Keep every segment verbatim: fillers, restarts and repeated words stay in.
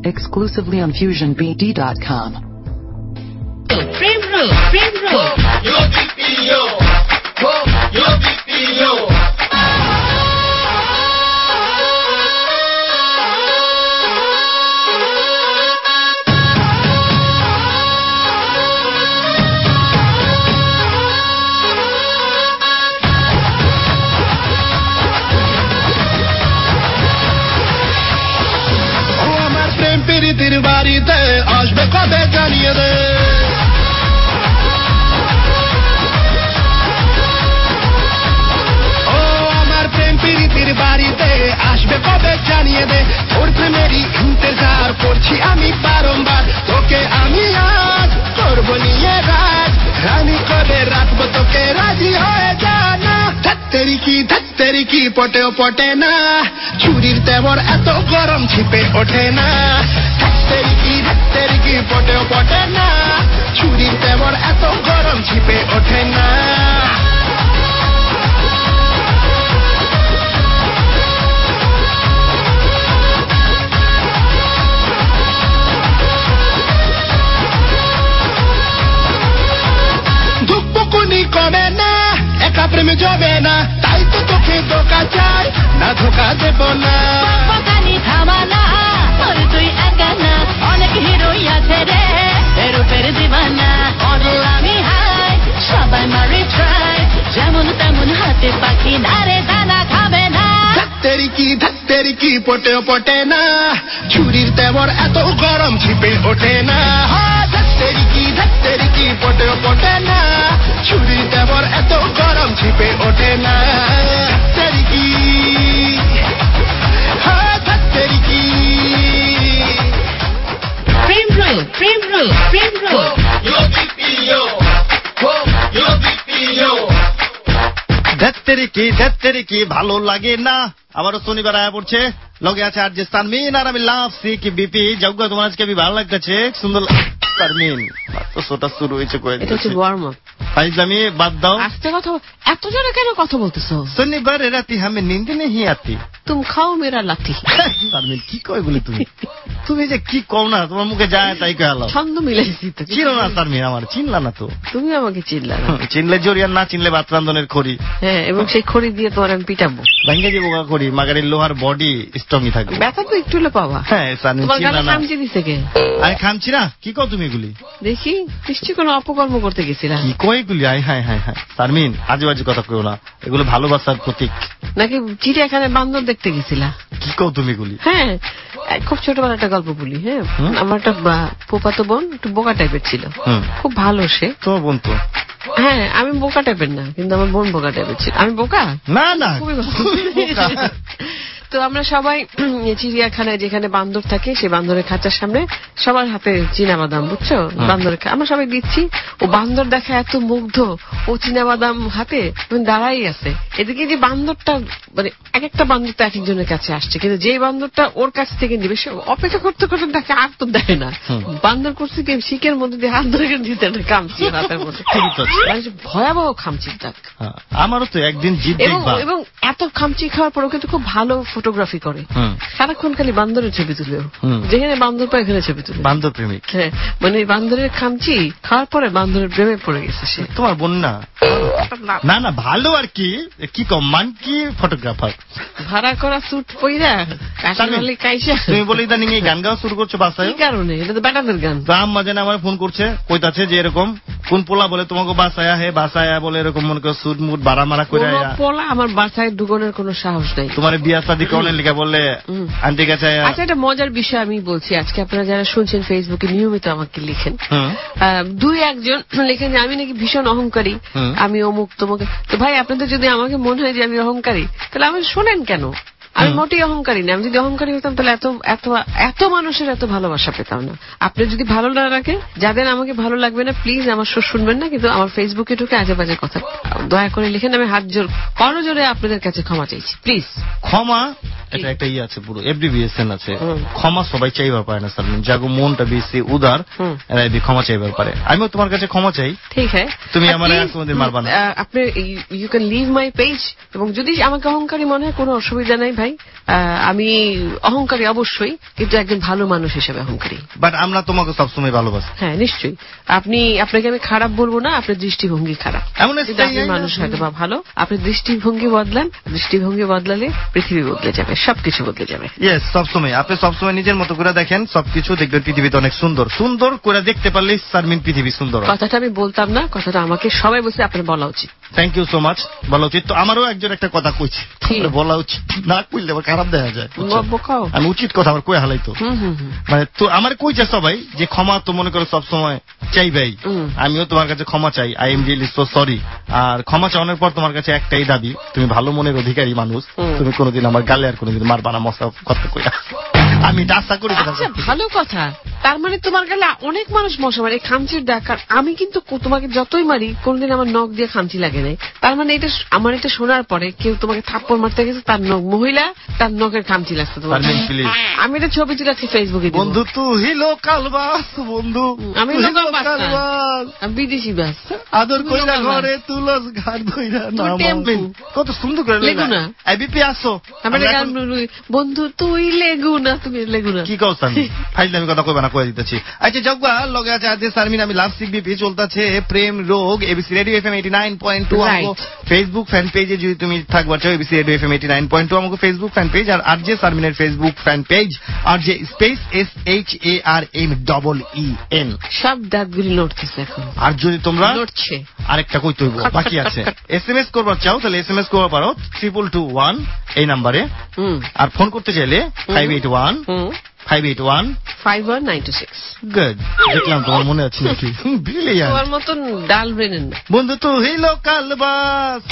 exclusively on fusion b d dot com. Frame roll, frame roll. Yo B P O, yo B P O. প্রীতির বাড়িতে আসবে কবে জানিয়ে দে ও আমার প্রেম প্রীতির বাড়িতে আসবে কবে জানিয়ে দে তোর প্রেমেরই ইন্তজার করছি আমি বারংবার তোকে আমি আজ করবো নিয়ে রাজ রানী করে রাখবো তোকে রাজি হয়ে যা না ধত্তেরি কি ধত্তেরি কি পটেও পটে না চুরির তেবর এত গরম ছিপে ওঠে না ধত্তেরি কি ধত্তেরি কি পটেও পটে না চুরির তেবর এত গরম ছিপে ওঠে না কমে না একা প্রেমে জমে না তাই তো তোকে ধোকা চাই না ধোকা দেব না পাকানি থামানা তোর তুই একা না অনেক হিরোই আছে রে রূপের দিবানা অদল আমি হাই সবাই মারি ট্রাই যেমন তেমন হাতে পাখি না রে দানা খাবে না ধত্তেরি কি ধত্তেরি কি পটেও পটে না চুরির তেবর এত গরম ছিপে ওঠে না ধত্তেরি কি ধত্তেরি কি পটেও পটে না চুরির তেবর এত গরম ছিপে ওঠে না ধত্তেরি কি ধত্তেরি কি Frame roll, frame roll, frame roll. Yo B P O, yo B P O. ধত্তেরি কি ধত্তেরি কি ভালো লাগে না আবারও শনিবার আয়া পড়ছে লগে আছে আর যে তানমিন আর আমি লাভছি কি বিপি যোগ্য তোমার আজকে ভালো লাগতেছে সুন্দর তানমিন তো সোটা শুরু হয়েছে কয়ে এটা হচ্ছে ওয়ার্ম আপ ফাইজলামি বাদ দাও আস্তে কথা এত জোরে কেন কথা বলতেছো শনিবার রাতে আমি নিন্দ নেই আতি তুমি খাও মেরা লাঠি তানমিন কি কয় বলি তুমি তুমি যে কি কও না তোমার মুখে যায় তাই কয়ালো ছন্দ মিলাইছি তো চিনো না তানমিন আমার চিনলা না তো তুমি আমাকে চিনলা না চিনলে জরিয়ার না চিনলে ভাত রান্ধনের খড়ি হ্যাঁ এবং সেই খড়ি দিয়ে তোমার আমি পিটাবো ভেঙে যাবো খড়ি মাগারের লোহার বডি স্ট্রংই থাকবে ব্যথা তো একটু হলে পাবা হ্যাঁ তানমিন তোমার চিনলা গালে না খামচি দিছে কে আরে খামছি না কি কও তুমি এগুলি দেখি নিশ্চয়ই কোনো অপকর্ম করতে গেছিলা কি কয় এগুলি আয় হায় হায় হায় তানমিন আজে বাজে কথা কইও না এগুলো ভালোবাসার প্রতীক নাকি চিড়িয়াখানায় বান্দর দেখতে গেছিলা কি কও তুমি এগুলি হ্যাঁ খুব ছোটবেলা একটা গল্প বলি হ্যাঁ আমার একটা ফুফাতো বোন একটু বোকা টাইপের ছিল খুব ভালো সে তোমার বোন তো হ্যাঁ আমি বোকা টাইপের না কিন্তু আমার বোন বোকা টাইপের ছিল আমি বোকা না না তো আমরা সবাই চিড়িয়াখানায় যেখানে বান্দর থাকে সেই বান্দরের খাঁচার সামনে সবার হাতে চীনা বাদাম বুঝছো বান্দরের আমরা সবাই দিচ্ছি ও বান্দর দেখা এত মুগ্ধ ও চীনা বাদাম হাতে দাঁড়াই আছে এদিকে যে বান্দরটা মানে এক একটা বান্দর তো এক একজনের কাছে আসছে কিন্তু যে বান্দরটা ওর কাছ থেকে নিবে সে অপেক্ষা করতে করতে তাকে আর তো দেয় না বান্দর করছে কি শিকের মধ্যে দিয়ে হাত ধরে দিতে একটা খামচি হাতের মধ্যে ভয়াবহ খামচির দাগ আমারও তো একদিন জিদ দেখবা এবং এত খামচি খাওয়ার পরও কিন্তু খুব ভালো ফটোগ্রাফি করে সারাক্ষণ খালি বান্দরের ছবি তুলে যেখানে বান্দর পায় এখানে ছবি তুলে বান্দর প্রেমিক হ্যাঁ মানে বান্দরের খামচি খাওয়ার পরে বান্দরের প্রেমে পড়ে গেছে সে তোমার বোন না না না ভালো আর কি কি কম মান কি ফটোগ্রাফার ভাড়া করা স্যুট পইরা কাশালি কাইসা তুমি বলে ইদানিং এই গান গাওয়া শুরু করছো বাসায় কি কারণে এটা তো বেটাদের গান রাম মাঝে আমার ফোন করছে কইতাছে যে এরকম কোন পোলা বলে তোমাকে বাসায় হে বাসায় বলে এরকম মনে করো সুট মুট বাড়া মারা করে পোলা আমার বাসায় ঢুকানোর কোনো সাহস নাই তোমার বিয়া শাদী কোনের লিখা বললে আন্টি কাছে আচ্ছা একটা মজার বিষয় আমি বলছি আজকে আপনারা যারা শুনছেন ফেসবুকে নিয়মিত আমাকে লিখেন দুই একজন লেখেন যে আমি নাকি ভীষণ অহংকারী আমি অমুক তোমাকে তো ভাই আপনাদের যদি আমাকে মনে হয় যে আমি অহংকারী তাহলে আমি শোনেন কেন আমি মোটেই অহংকারী না আমি যদি অহংকারী হতাম তাহলে এত এত এত মানুষের এত ভালোবাসা পেতাম না আপনি যদি ভালো না রাখেন যাদের আমাকে ভালো লাগবে না প্লিজ আমার শো শুনবেন না কিন্তু আমার ফেসবুকে ঢুকে আজে বাজে কথা দয়া করে লিখেন আমি হাত জোর করজোরে আপনাদের কাছে ক্ষমা চাইছি প্লিজ ক্ষমা এটা একটা ই আছে পুরো এফডিবিএসএন আছে ক্ষমা সবাই চাইবার পারে না সালমিন জাগো মনটা বেশি উদার এরা এই ক্ষমা চাইবার পারে আমিও তোমার কাছে ক্ষমা চাই ঠিক আছে তুমি আমার আর কোনদিন মারবা না আপনি you can leave my page এবং যদি আমাকে অহংকারী মনে হয় কোনো অসুবিধা নাই ভাই আমি অহংকারী অবশ্যই কিন্তু একজন ভালো মানুষ হিসেবে অহংকারী বাট আমরা তোমাকে সবসময় ভালোবাসি হ্যাঁ নিশ্চয়ই আপনি আপনাকে আমি খারাপ বলবো না আপনার দৃষ্টিভঙ্গি খারাপ এমন মানুষ হয়তো বা ভালো আপনি দৃষ্টিভঙ্গি বদলান দৃষ্টিভঙ্গি বদলালে পৃথিবী বদলে যাবে সবকিছু বদলে যাবে ইয়েস সবসময় আপনি সবসময় নিজের মতো করে দেখেন সবকিছু দেখবেন পৃথিবীতে অনেক সুন্দর সুন্দর করে দেখতে পারলে শারমিন পৃথিবী সুন্দর কথাটা আমি বলতাম না কথাটা আমাকে সবাই বলছে আপনার বলা উচিত থ্যাংক ইউ সো মাচ বলা উচিত তো আমারও একজন একটা কথা কইছে বলা উচিত না কইলে আবার খারাপ দেখা যায় আমি উচিত কথা আমার কই হালাইতো মানে তো আমার কইছে সবাই যে ক্ষমা তো মনে করো সবসময় চাইবেই আমিও তোমার কাছে ক্ষমা চাই I am really so sorry আর ক্ষমা চাওয়ানোর পর তোমার কাছে একটাই দাবি তুমি ভালো মনের অধিকারী মানুষ তুমি কোনোদিন আমার গালে আর কোনোদিন মারবা না মশা কথা কইরা আমি এটা আশা করি ভালো কথা তার মানে তোমার গালে অনেক মানুষ মশা মারে খামচির ডাক আর আমি কিন্তু তোমাকে যতই মারি কোনদিন আমার নখ দিয়ে খামচি লাগে নাই তার মানে এটা আমার এটা শোনার পরে কেউ তোমাকে থাপ্পড় মারতে গেছে তার নখ মহিলা তার নখের খামচি লাগছে তোমার আমি এটা ছবি তুলেছি ফেসবুকে বন্ধু তুই লোকাল বাস বন্ধু আমি লোকাল বাস আমি বিদেশি বাস আদর কইরা ঘরে তুলস ঘাট ধইরা না কত সুন্দর করে লেগু না এবিপি আসো বন্ধু তুই লেগু না তুমি লেগু না কি কও তুমি ফাইল আমি কথা কইবা না কই দিতেছি আচ্ছা জগবা লগে আছে আজ শারমিন আমি লাভ সিক বিপি চলতাছে প্রেম রোগ ABC radio FM eighty nine point two আমগো ফেসবুক ফ্যান পেজে যদি তুমি থাকবা চাও ABC radio FM eighty nine point two আমগো ফেসবুক ফ্যান পেজ আর আরজে শারমিনের Facebook fan page RJ space S H A R M double E N সব দাগগুলি নড়তেছে এখন আর যদি তোমরা নড়ছে আরেকটা কইতে হইব বাকি আছে এসএমএস করবা চাও তাহলে এসএমএস করবা পারো ট্রিপল টু ওয়ান এই নম্বরে আর ফোন করতে চাইলে five eight one five eight one five one nine two six good দেখলাম তোমার মনে আছে নাকি ব্রিলিয়ান্ট তোমার মতন ডাল ব্রেনের না বন্ধু তুই লোকাল বাস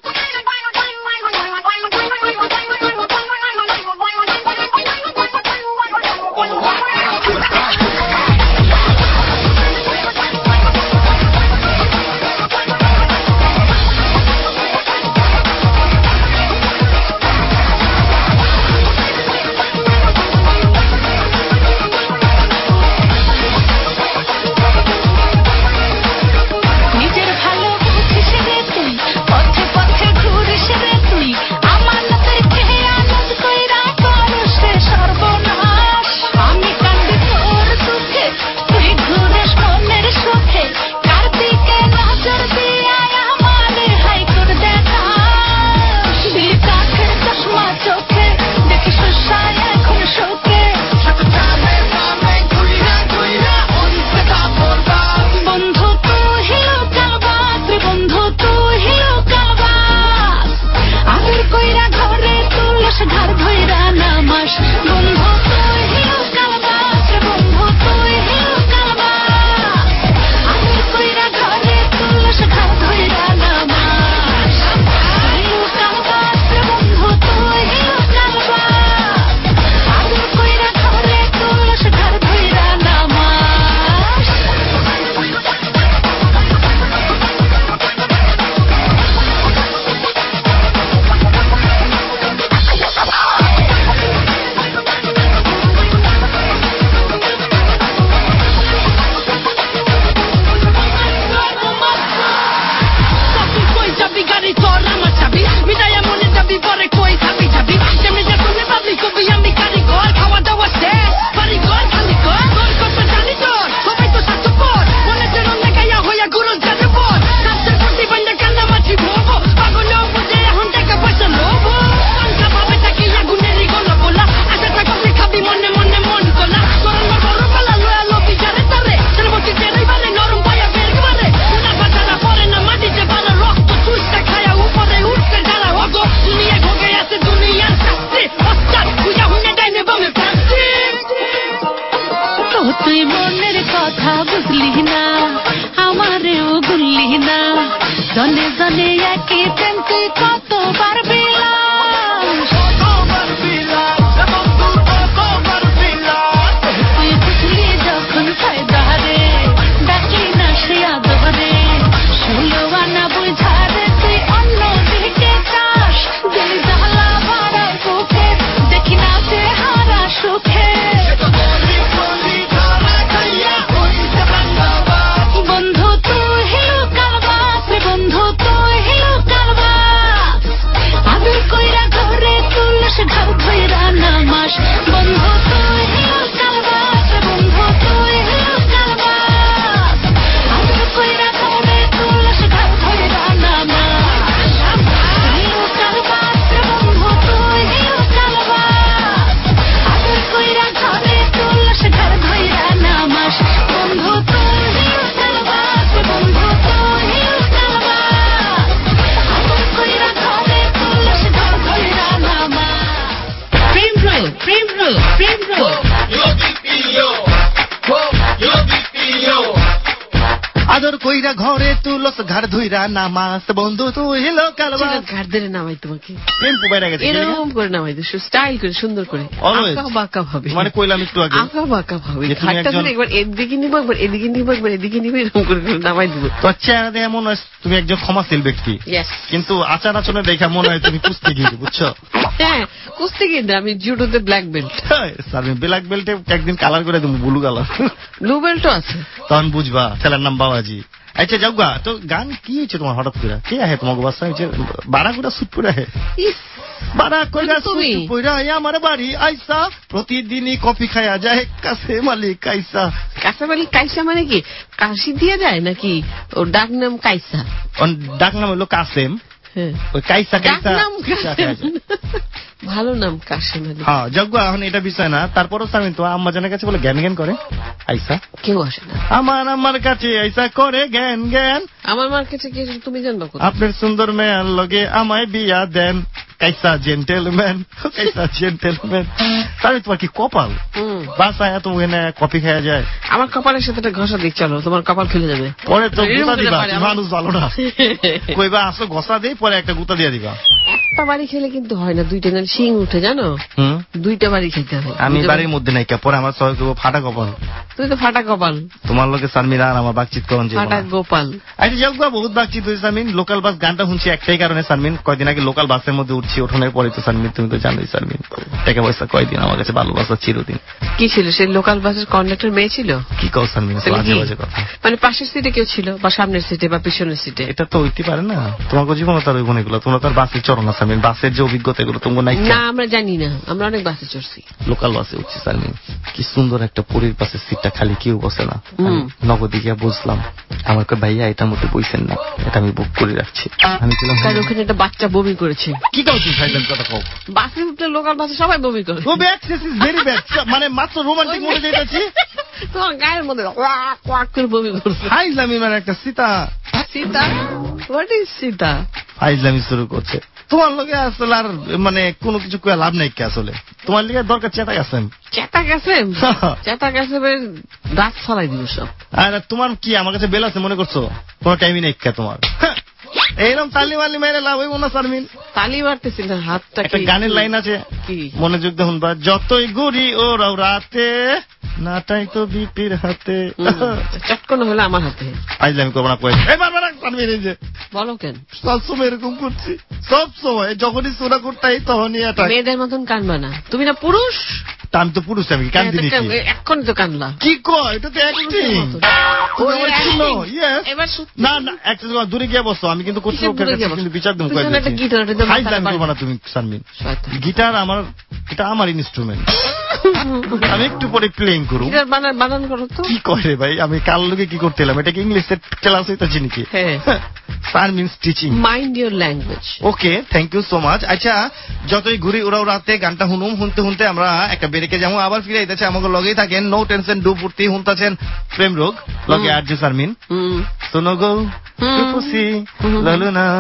নিজের ভালো বুঝিস রে তুই পথে পথে ঘুরিস রে তুই আমার লোকের খেয়ে আনন্দ কইরা করস রে সর্বনাশ আমি কান্দি তোর দুঃখে তুই ঘুরিস মনের সুখে কার্তিকে নজর দিয়া আমারে হাই করে দেখাস দিল কাঠের চশমা চোখে দেখি সুসায় এখন শোকে বন্ধু তুই লোকাল বাস রে বন্ধু তুই লোকাল বাস আদর কইরা ঘরে তুলস ঘর ধইরা নামাস বন্ধু তুই লোকাল বাস রে বন্ধু তুই লোকাল বাস আদর কইরা ঘরে তুলস ঘর ধইরা নামাস লোকাল বাস রে বন্ধু তুই লোকাল বাস আদর কইরা ঘরে তুলস ঘর ধইরা নামাস তুই কই যাবি গাড়ি তোর আমার চাবি মিটাইয়া মনে যাবি পরে কই খাবি যাবি যেমনি যে তুমি পাবলি কবি আমি কারিগর খাওয়া দাওয়া শেষ কারিগর খালি কর তোর কত জানি তোর সবাই তো সাথে পর মনে যে রঙে গায়া হইয়া গুরু যাবে পর কাছের প্রতি বন্ধে কান্না মাছি ভোগো পাগল বুঝে এখন টাকা পয়সা লোভ কান্না ভাবে থাকি আগুনেরই গলা বলা আশা থাকলে খাবি মনে মনে মন কলা গরম গরম পালা লয়া লবি যারে তারে ছেলেবতি জেরাই বালে নরম পায়া বের করে না বাজারা পরে না মাটিতে বালা রক্ত চুষটা খায়া উপরে উঠতে জ্বালা হগো দুনিয়া ভোগে আছে দুনিয়ার শাস্তি অস্তার পূজা হুনে ডাইনে বামে প্রান্তি তো তুই মনের কথা বুঝলি না আমারেও ভুললি না জনে জনে একই প্রেম তুই কতবার বিলাস তুই বুঝলি যখন ফায়দা রে ডাকলি না সে আদরে ষোলো আনা বুঝারে তুই অন্য দিকে চাস দিল জ্বালা ভরা বুকে কইরা ঘরে তুলস ঘাড় ধুইরা নামাস বন্ধু তুই লোকাল বাস। ঘাট ধরে নামাই তোমাকে প্রেম পুবাইরা গেছে এরকম করে নামাই দিস, স্টাইল করে সুন্দর করে Always. আঁকা বাঁকা ভাবে, মানে কইলাম একটু আগে আঁকা বাঁকা ভাবে যে তুমি ঘাটটা একজন- ধরে একবার এদিকে নিবো একবার এদিকে নিবো একবার এদিকে নিবো এরকম করে করে নামাই দিব। তোর চেহারা দেখে মনে হয় তুমি একজন ক্ষমাশীল ব্যক্তি, ইয়েস, কিন্তু আচার আচরণে দেখে মনে হয় তুমি কুস্তি গিয়ে বুঝছো। হ্যাঁ কুস্তি কিন্তু আমি জুডোতে ব্ল্যাক বেল্ট, আমি ব্ল্যাক বেল্টে একদিন কালার করে দেবো ব্লু কালার, ব্লু বেল্টও আছে। তখন বুঝবা ছেলের নাম বাবাজি। আচ্ছা যাও গা, তো গান কি হয়েছে তোমার হঠাৎ করে? কে আহে তোমাকে বাসা হয়েছে? বাড়া করে সুট পরে আহে, ইস, বাড়া কইরা তুমি। সুট পরে আমার বাড়ি আইসা, প্রতিদিনই কফি খায়া যায় কাছে মালিক আইসা। কাঁচামালি কাইসা মানে কি কাশি দিয়ে যায় নাকি? ওর ডাক নাম কাইসা। ওর ডাক নাম হলো কাসেম, হ্যাঁ ওই কাইসা ডাক কাইসা নাম কাসেম। ভালো নাম কাসেম আলী। হ্যাঁ যজ্ঞ এখন এটা বিষয় না। তারপরও আমি তো আম্মা জানের কাছে বলে জ্ঞান জ্ঞান করে আইসা, কেউ আসে না আমার আমার কাছে আইসা করে জ্ঞান জ্ঞান, আমার মার কাছে কি তুমি জানবা কোথায়? আপনার সুন্দর মেয়ার লগে আমায় বিয়া দেন, কাইসা জেন্টেলম্যান কাইসা জেন্টেলম্যান। তাহলে তোমার কি কপাল, হুম, বাসায় এত এনে কফি খাওয়া যায়, আমার কপালের সাথে একটা ঘষা দিক, চলো তোমার কপাল খুলে যাবে। পরে তো এরকম গুতা হতে দিবা, পারে, তুমি আমার- মানুষ ভালো না, কইবা আসো ঘষা দেই পরে একটা গুতা দিয়ে দিবা। একটা বাড়ি খেলে কিন্তু হয় না, দুইটা না শিং উঠে জানো, হুম, দুইটা বাড়ি খেতে হয়। আমি দুইটা বাড়ির মধ্যে নাই কে, পরে আমার সবাই কইবো ফাটা কপাল, তুই তো ফাটা কপাল, তোমার লোকে সানমিরা আর আমার বাকচিত করন যে ফাটা গোপাল। আচ্ছা যাক বা বহুত বাকচিত হয়েছে সানমিন। লোকাল বাস গানটা শুনছি একটাই কারণে সানমিন, কয়দিন আগে লোকাল বাসের মধ্যে উঠছি, ওঠানোর পরে তো সানমিন তুমি তো জানোই সানমিন টাকা পয়সা কয়দিন আমার কাছে ভালোবাসা চিরদিন। কি ছিল সেই লোকাল বাসের কন্ডাক্টর মেয়ে ছিল? কি কও সানমিন, তাহলে বাজে কি? বাজে কথা। মানে পাশের সিটে কেউ ছিল বা সামনের সিটে বা পিছনের সিটে? এটা তো হইতে পারে না, তোমাকে জীবনে তার ওইগুলো এগুলো, তোমরা তার বাসে চড়ো না সানমিন, বাসের যে অভিজ্ঞতা এগুলো তোমার নাই। না আমরা জানি না, আমরা অনেক বাসে চড়ছি। লোকাল বাসে উঠছি সানমিন, কি সুন্দর একটা পরীর পাশের সিটটা খালি, কেউ বসে না। হুম। নগদে গিয়া বুঝলাম, আমাকে ভাইয়া এটার মধ্যে বইছেন না, এটা আমি বুক করে রাখছি। আমি ছিলাম কারণ ওখানে একটা বাচ্চা বমি করেছে। কি কাউ তুমি ফাইলেন কথা কও, বাসে উঠলে লোকাল বাসে সবাই বমি করে। Oh bad, this is very bad, মানে মাত্র রোমান্টিক মোডে যাইতাছি, তোমার গায়ের মধ্যে ওয়াক ওয়াক করে বমি করছে। ফাইজলামি মানে একটা সীতা সীতা, হোয়াট ইজ সীতা? ফাইজলামি শুরু করছে তোমার লগে। আসলে আর মানে কোনো কিছু কয়ে লাভ নাই কি, আসলে তোমার লিগে দরকার চেতা গেছেন, চেতা গেছে, চেতা গেছে দাঁত ফলাই দিব সব। আর তোমার কি আমার কাছে বেল আছে মনে করছো? কোনো টাইমই নেই কে তোমার, এইরকম তালি মালি মেরে লাভ হইব না সারমিন। তালি মারতেছি না, হাতটা একটা কি- গানের লাইন আছে, কি? মনোযোগ দেখুন বা, যতই ঘুরি ওরাও রাতে নাটাই তো বিপির হাতে। হুম, চটকন হলে আমার হাতে। ফাইজলামি করবো না কয়ে এবার সারমিন, এই যে বলো কেন? সবসময় এরকম করছি, সব সময় যখনই সোনা করতাই তখনই এটা। মেয়েদের মতন কানবা না, তুমি না পুরুষ। আমি তো পুরুষ, আমি কান দিনি কি? এখন তো কানলা। কি কয়, এটা তো অ্যাক্টিং। ওই আমার ছিল, yes. এবার সত্যি। না না একটা দূরে গিয়ে বসো, আমি কিন্তু কর্তৃপক্ষের দূরে কাছে গিয়ে বসো? কিন্তু বিচার দেবো। পিছনে একটা গিটার, ওটা দিয়ে মাথা ফাইজলামি বাড়ি- করবো না তুমি সানমিন। শয়তান। গিটার আমার, এটা আমার ইনস্ট্রুমেন্ট, আমি একটু পরে প্লেইং করব। গিটার বানান বানান করো তো। কি করে ভাই, আমি কাল লোকে কি করতে এলাম? এটা কি ইংলিশের ক্লাস হইতেছি নাকি? হ্যাঁ। সানমিন teaching. Mind your language. Okay, thank you so much. আচ্ছা, যতই ঘুরি উড়াও রাতে গানটা শুনুম, শুনতে শুনতে আমরা একটা ব্রেকে যাবো, আবার ফিরে আইতেছে আমাকে লগেই থাকেন। নো টেনশন ডু ফুর্তি শুনতেছেন প্রেম রোগ লগে আর যে সারমিন। হুম, শোনো গো রূপসী লালু না,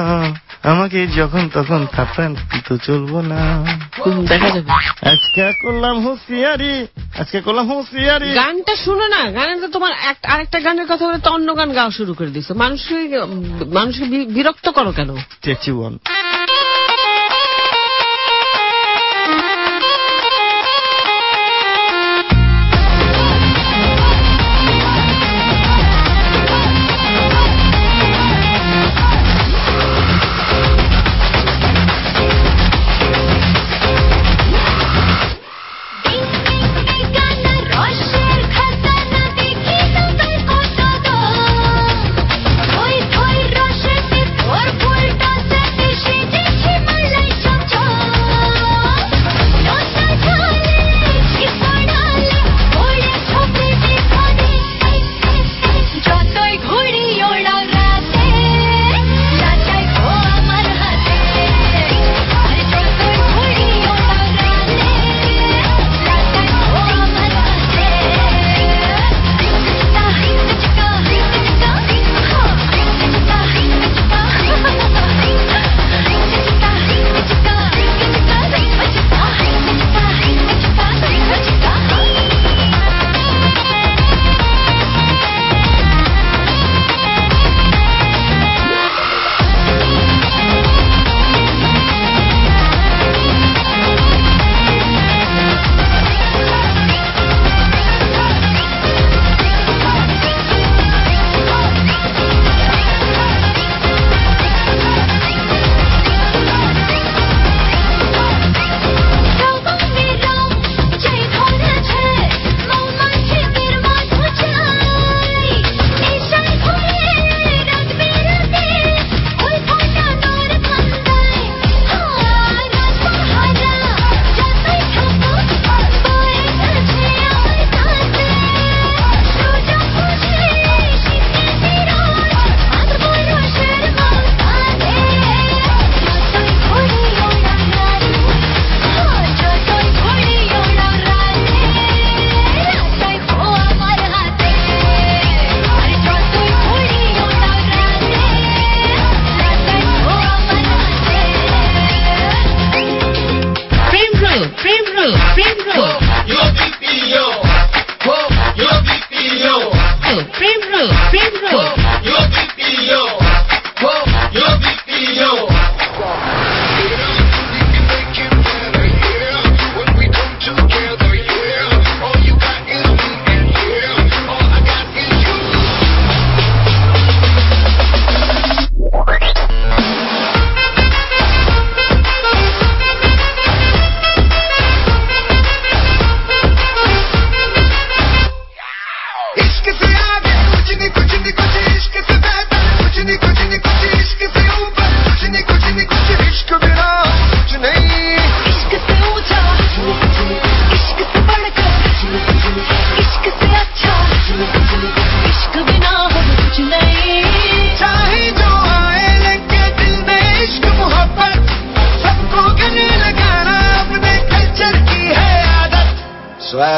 আমাকে যখন তখন থাপড়ান তো চলবো না। হুম, দেখা যাবে। আজকে করলাম হুঁশিয়ারি, আজকে করলাম হুঁশিয়ারি। গানটা শুনো না, গানে তো তোমার এক- আরেকটা গানের কথা বলে তো অন্য গান গাওয়া শুরু করে দিছো। মানুষকে মানুষকে বি- বিরক্ত করো কেন? টেচিওয়ান রসের খাজানা দেখি তোদের কত দম, থই থই রসেতে তোর ফুলটা সে বেশি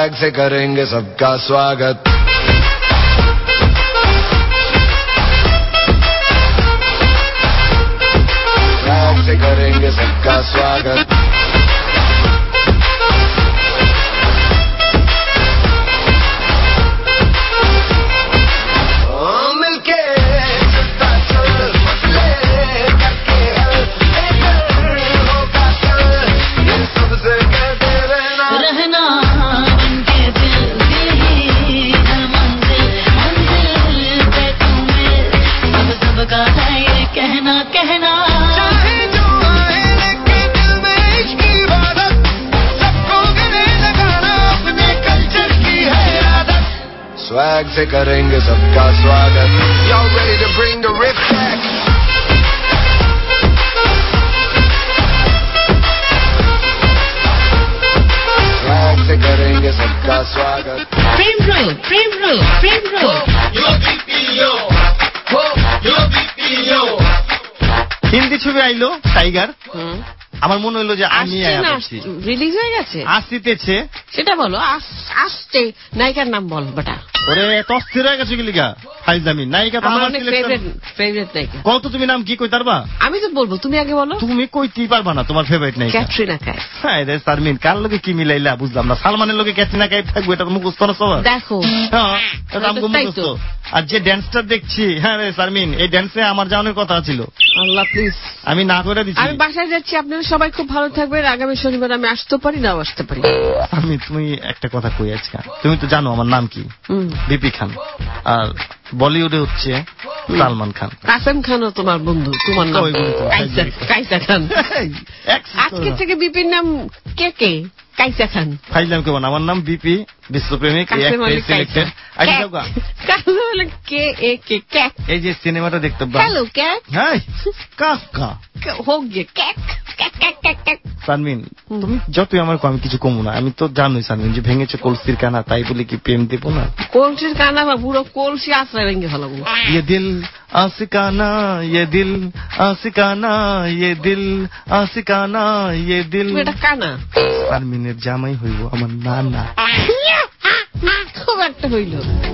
स्वैग से करेंगे सबका स्वागत स्वैग से करेंगे सबका स्वागत स्वैग से करेंगे सबका स्वागत Y'all ready to bring the rip back swag से करेंगे सबका स्वागत Frame roll, frame roll, frame roll. Yo B P O, yo B P O. Hindi ছবি আইলো টাইগার আমার মনে হলো যে আমি রিলিজ হয়ে গেছে আসতেছে সেটা বলো আসতে নায়িকার নাম বল বেটা ওরে এত অস্থির হয়ে গেছে কি লিগা ফাইজামি নায়িকা তো আমার ফেভারিট ফেভারিট নায়িকা কত তুমি নাম কি কই তারবা আমি তো বলবো তুমি আগে বলো তুমি কইতেই পারবা না তোমার ফেভারিট নায়িকা ক্যাটরিনা কাইফ হ্যাঁ রে শারমিন কার লগে কি মিলাইলা বুঝলাম না সালমানের লগে ক্যাটরিনা কাইফ থাকবে এটা তো মুখস্থ না সবার দেখো হ্যাঁ এটা আমগো মুখস্থ আর যে ড্যান্সটা দেখছি হ্যাঁ রে শারমিন এই ড্যান্সে আমার যাওয়ার কথা ছিল আল্লাহ প্লিজ আমি না করে দিচ্ছি আমি বাসায় যাচ্ছি আপনারা সবাই খুব ভালো থাকবেন আগামী শনিবার আমি আসতে পারি না আসতে পারি আমি তুমি একটা কথা কই আজকে তুমি তো জানো আমার নাম কি বিপি খান আর বলিউডে হচ্ছে সালমান খান কাসেম খানও তোমার বন্ধু তোমার নাম কাইসা খান আজকে থেকে বিপির নাম কে কে কাইসা খান ফাইলাম কেমন আমার নাম বিপি বিশ্বপ্রেমিক সিলেক্টেড কে এ কে ক্যাক এই যে সিনেমাটা দেখতে হ্যালো ক্যাক হ্যাঁ কাকা হোক যে ক্যাক ক্যাক ক্যাক ক্যাক ক্যাক সানমিন তুমি যতই আমার আমি কিছু কমু না আমি তো জানোই সানমিন যে ভেঙেছে কলসির কানা তাই বলে কি প্রেম দেব না কলসির কানা বা পুরো কলসি আশ্রয় ভেঙে ফেলাবো ये दिल आशिकाना ये दिल आशिकाना ये दिल आशिकाना ये दिल এটা কানা সানমিনের জামাই হইব আমার নানা খুব একটা হইল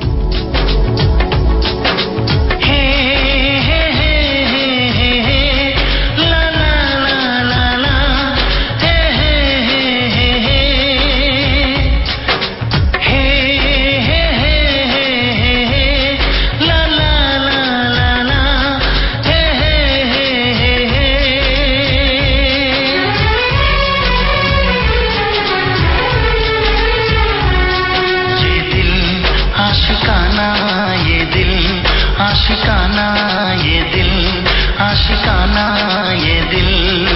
आशिकाना ये दिल आशिकाना ये दिल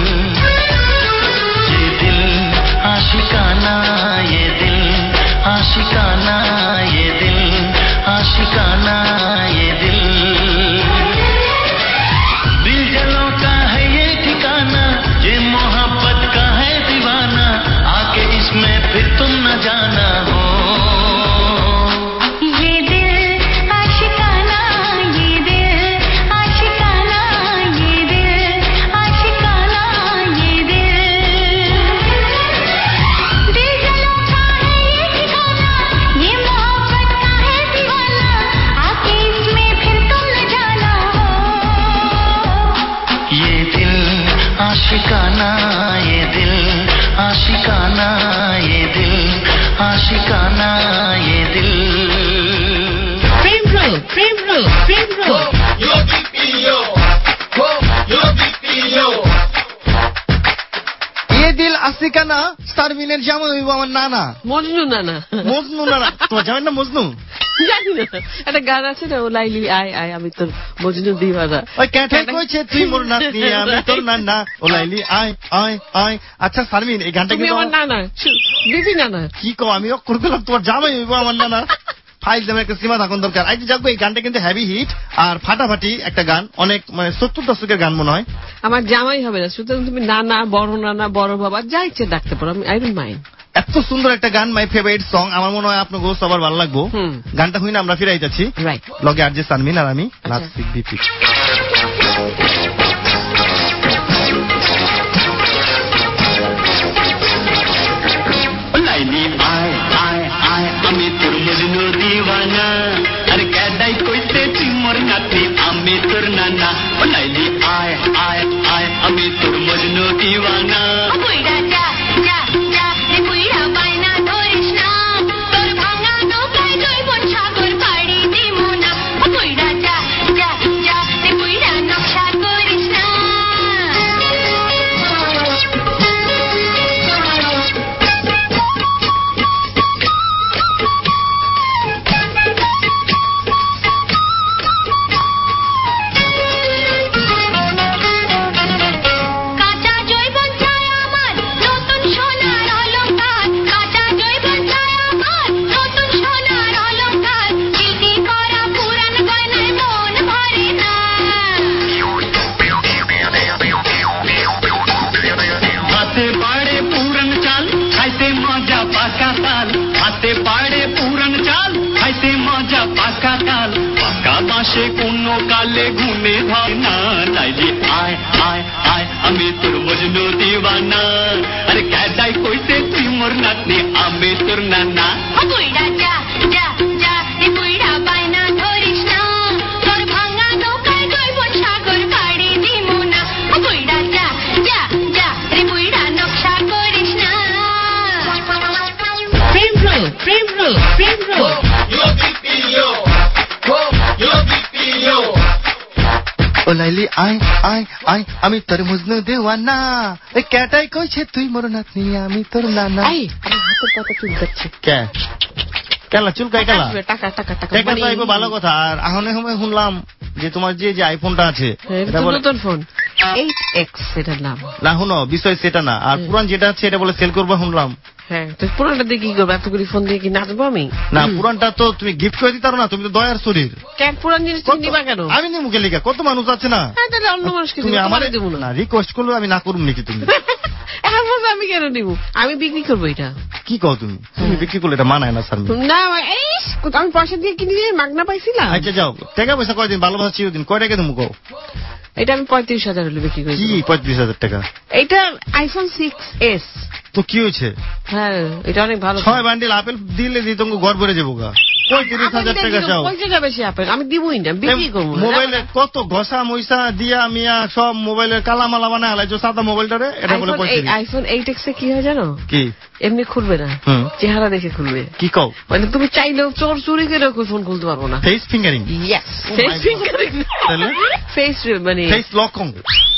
ये दिल आशिकाना ये दिल आशिकाना ये दिल आशिकाना ये दिल दिल जलों का है ये ठिकाना ये मोहब्बत का है दीवाना आके इसमें फिर तुम न जाना हो आशिकाना ये दिल आशिकाना ये दिल आशिकाना ये दिल Frame roll, frame roll, frame roll. Yo B P O, yo B P O. ये दिल आशिकाना সারমিনের জামাই হইব আমার নানা মজনু নানা মজনু নানা তোমার জামাই না মজনু জানি না একটা গান আছে না ও লাইলি আয় আয় আমি তোর মজনু দিওয়ানা ওই ক্যাটাই কইছে তুই মোর নাতনি আমি তোর নানা ও লাইলি আয় আয় আয় আচ্ছা সারমিন এই গানটা কি আমার নানা বিপি নানা কি কও আমি অক্ষর দিলাম তোমার জামাই হইব আমার নানা ফাইল দামে একটা সীমা থাকুন দরকার আজ যাকবো এই গানটা কিন্তু হেভি হিট আর ফাটাফাটি একটা গান অনেক মানে সত্তর দশকের গান মনে হয় আমার জামাই হবে না সুতরাং তুমি নানা বড় নানা বড় বাবা যা ইচ্ছে ডাকতে পারো আমি আই ডোন্ট মাইন্ড এত সুন্দর একটা গান মাই ফেভারিট সং আমার মনে হয় আপনাকে সবার ভালো লাগবো গানটা হই না আমরা ফিরাই যাচ্ছি লগে আর যে সানমিন আর আমি নাচি বিপি লাইলি আয় আয় আয় আসে কোনো কালে ঘুমে ধরে না, তাইলে আয় আয় আয় আমি তোর মজনু দিওয়ানা। আরে ক্যাডাই কইছে তুই মোর নাতনি, আমি তোর নানা। বুইড়া যা যা যা রে বুইড়া বাইনা ধরিস না, তোর ভাঙা নৌকায় জৈব সাগর পাড়ি দিমু না। বুইড়া যা যা যা রে বুইড়া নকশা করিস না। Frame roll, frame roll, frame roll. Yo বিপিও yo বিপিও ও লাইলি আয় আয় আয় আমি তোর মজনু দেওয়ানা, এ ক্যাটাই কইছে তুই মোর নাতনি, আমি তোর নানা। আই আমার হাতের পাতা চুলকাচ্ছে। কে কেলা চুলকাই কেলা? টাকা টাকা টাকা টাকা তো আইবো ভালো কথা। আর আহনে সময় শুনলাম যে তোমার যে যে আইফোনটা আছে এটা বলে নতুন ফোন এইট এক্স এটার নাম। না শুনো বিষয় সেটা না, আর পুরান যেটা আছে এটা বলে সেল করবো শুনলাম। হ্যাঁ তো পুরানটা দিয়ে কি করবো? এতগুলি ফোন দিয়ে কি নাচবো আমি? না পুরানটা তো তুমি গিফট করে দিতে পারো না, তুমি তো দয়ার শরীর। কেন পুরান জিনিস তুমি নিবা কেন? আমি নিয়ে মুখে লিখা কত মানুষ আছে না, হ্যাঁ তাহলে অন্য মানুষকে তুমি দিবো, আমার তোমারে দেবো না। রিকোয়েস্ট করলে আমি না করুম নাকি? তুমি এখন বলছো আমি কেন নিবো? আমি বিক্রি করবো এটা। কি কও তুমি? তুমি বিক্রি করলে এটা মানায় না স্যার। না এই আমি পয়সা দিয়ে কিনে দিয়ে মাগনা পাইছিলাম। আচ্ছা যাও, টাকা পয়সা কয়দিন ভালোবাসা চিরদিন, কয় টাকা তুমি কও? এটা আমি পঁয়ত্রিশ হাজার হলে বিক্রি করি। কি পঁয়ত্রিশ হাজার টাকা? এটা আইফোন সিক্স এস। তো কি হয়েছে? হ্যাঁ এটা অনেক ভালো। ছয় বান্ডিল আপেল দিলে দিয়ে তোমাকে ঘর ভরে যাবো গা। পঁয়ত্রিশ হাজার টাকা চাও? কয় টাকা বেশি আপেল? আমি দিবই না, বিক্রি করবো। মোবাইলে কত ঘষা মইসা দিয়া মিয়া সব মোবাইলের কালামালা বানায় হালাইছো সাদা মোবাইলটারে, এটা বলে পঁয়ত্রিশ। আইফোন এইট এক্স এ কি হয় জানো? কি এমনি খুলবে না, চেহারা দেখে খুলবে। কি কও? মানে তুমি চাইলেও চোর চুরি করে ফোন খুলতে পারবো না। Face fingering? Yes face fingering. Face মানে ফেস লক কং,